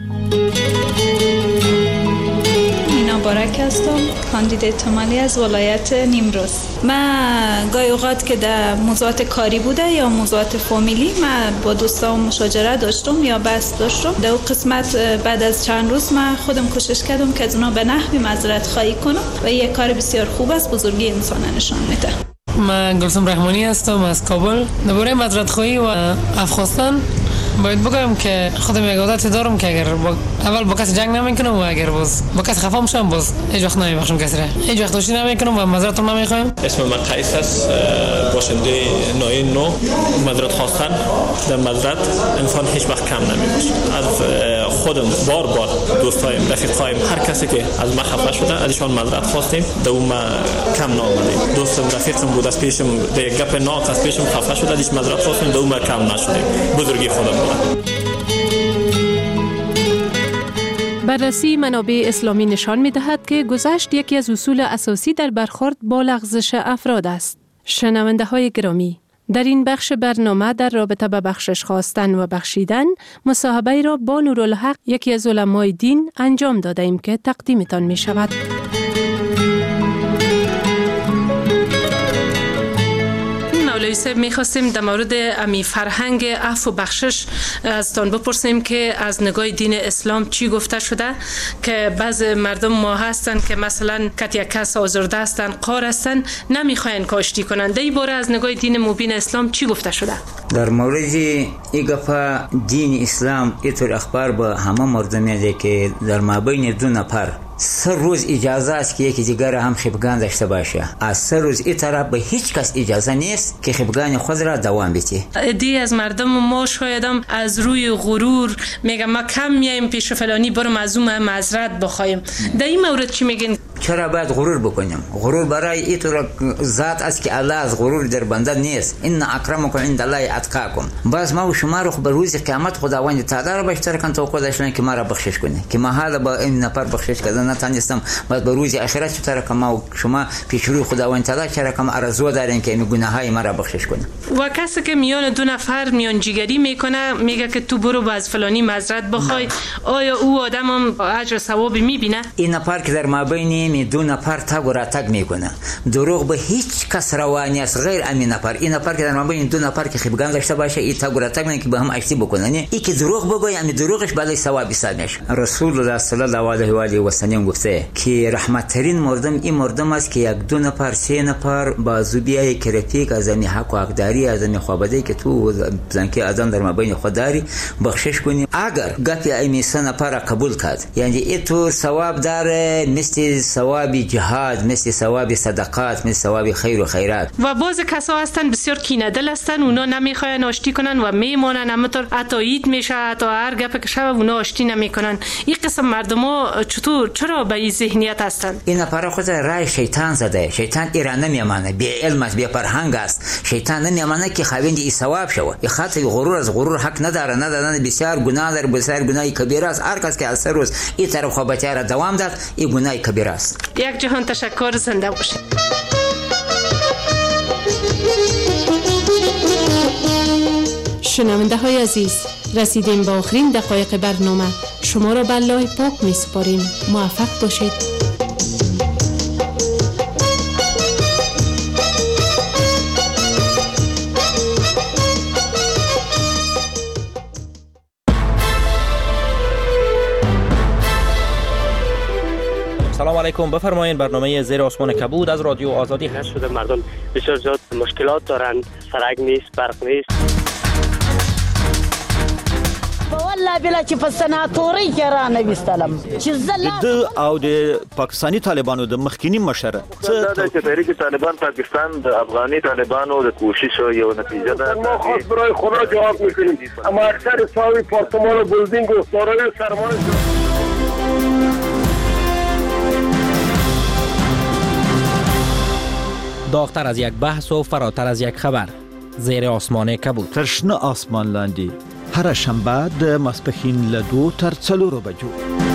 مبارک هستم، کاندیدات مالی از ولایت نیمروز. من گاهی اوقات که در موضوعات کاری بوده یا موضوعات فامیلی من با دوستام مشاجره داشتم یا بحث داشتم. در اون قسمت بعد از چند روز من خودم کوشش کردم که از اونا به نحوی معذرت خواهی کنم و یک کار بسیار خوب است، بزرگی انسان نشان میده. من گلسم رحمانی هستم از کابل. درباره معذرت خواهی و عفو خواستن باید بگم که خودم یک عادت دارم که اگر با اول با کسی جنگ نمیکنم و اگر باز با کسی خفا میشم باز هیچ وقت نمیبخشم کسی را، هیچ وقت دوستی نمیکنم و معذرت نمیخوام. اسم من قیس است، باشنده نوع نو. معذرت خواستن در معذرت انسان هیچ وقت کم نمیباشه. از خودم بار بار دوستایم، رفیقایم، هر کسی که از ما خفا شده ازشان معذرت خواستیم، در اون ما کم نآمدیم. دوستم رفیقم بود از پیشم در گپ ناک از پیشم خفا شده ازش معذرت خواستیم، در اون ما کم نشدیم. بزرگی خودم. بررسی منابع اسلامی نشان می دهد که گذشت یکی از اصول اساسی در برخورد با لغزش افراد است. شنونده های گرامی، در این بخش برنامه در رابطه با بخشش خواستن و بخشیدن مصاحبه را با نورالحق یکی از علمای دین انجام داده ایم که تقدیمتان می شود. مولوی میخواستیم در مورد امی فرهنگ عفو و بخشش از تان بپرسیم که از نگاه دین اسلام چی گفته شده، که بعض مردم ما هستن که مثلا کت یک کس آزرده هستن، قار هستن، نمیخواین کاشتی کنن. در این باره از نگاه دین مبین اسلام چی گفته شده؟ در مورد این گفته دین اسلام اینطور اخبار به همه مردم میده که در مابین دو نفر سه روز اجازه است که یکی دیگر هم خفگان داشته باشه. از سه روز این طرف به هیچ کس اجازه نیست که خفگان خود را دوام بده. عده‌ای از مردم ما شایدم از روی غرور میگم ما کم میایم پیش فلانی برم از اون معذرت بخوایم. در این مورد چی میگین؟ چرا باید غرور بکنیم؟ غرور برای این طور ذات است که الله از غرور در بنده نیست. ان اکرمکم عند الله اتقاکم. باز ما و شما رو به روز قیامت خداوند تعالی را بیشتر کن توقع داشتن که ما را بخشش کنه، که ما حالا با این نفر بخشش کردن نتونستم، بعد به روز آخرت چطور که ما و شما پیش روی خداوند تعالی چرا که ارزو دارین که این گناههای ما را بخشش کنه. و کسی که میان دو نفر میان جیگری میکنه میگه که تو برو باز فلانی معذرت بخوای، آیا او آدم هم اجر ثوابی میبینه؟ این نفر که در مابین این دو نفر تگ و راتگ میکنه. دروغ به هیچ کس روانی است غیر امین نفر. این نفر که در مابین این دو نفر که خیبگان داشته باشه این تگ و راتگ نه که به هم اشتی بکنه. نه این که دروغ بگه یعنی دروغش بالای ثواب حساب میشه. رسول الله صلی الله علیه و آله و سلم گفته که رحمت ترین مردم این مردم است که یک دو نفر سه نفر بازو بیای که رفیق از این حق و حقداری از این خوابده که تو زنکی ازان در مابین خود داری بخشش کنی. اگر گفتی این سه نفر قبول کرد یعنی این تو ثواب داره مثل ثواب جهاد، مثل ثواب صدقات، مثل ثواب خیر و خیرات. و بعض کسا هستن بسیار کینه دل هستن، اونا نمیخواین آشتی کنن و میمونن، همونطور حتی عید میشه حتی هر گپ که شب اونا آشتی نمیکنن. این قسم مردما چطور چرا به این ذهنیت هستن؟ این نفر خود رای شیطان زده. شیطان ایران نمیامانه، بی علم است، بی فرهنگ است. شیطان نمیامانه که خاوند این ثواب شوه. این خاطر غرور از غرور حق نداره. نداره بسیار گناه داره، بسیار گناه کبیره است. هر کس که از روز این طرف خوابتی را دوام داد این گناه کبیره است. یک جهان تشکر، زنده باشید. شنونده های عزیز، رسیدیم به آخرین دقایق برنامه. شما را به الله پاک می سپاریم. موفق باشید. سلام علیکم، بفرمایید. برنامه زیر آسمان کبود از رادیو آزادی هست. شده مردم بسیار زیاد مشکلات دارند، سرک نیست، برق نیست. والله بلا چې په سناتوري کې را نه وستلم چې زله د او د پاکستانی طالبانو د مخکینی مشر څه د تحریک طالبان پاکستان د افغاني طالبانو د کوشش یو نتیجه ده. ما خاص برای خدا جواب میکنیم. اما اکثر ساوی پارتمان بلدینگ و دارای سرمایه داغتر از یک بحث و فراتر از یک خبر. زیر آسمان کبود. ترشنه آسمان لاندی هر شنبه د ماسپښین له دوه تر څلورو بجو.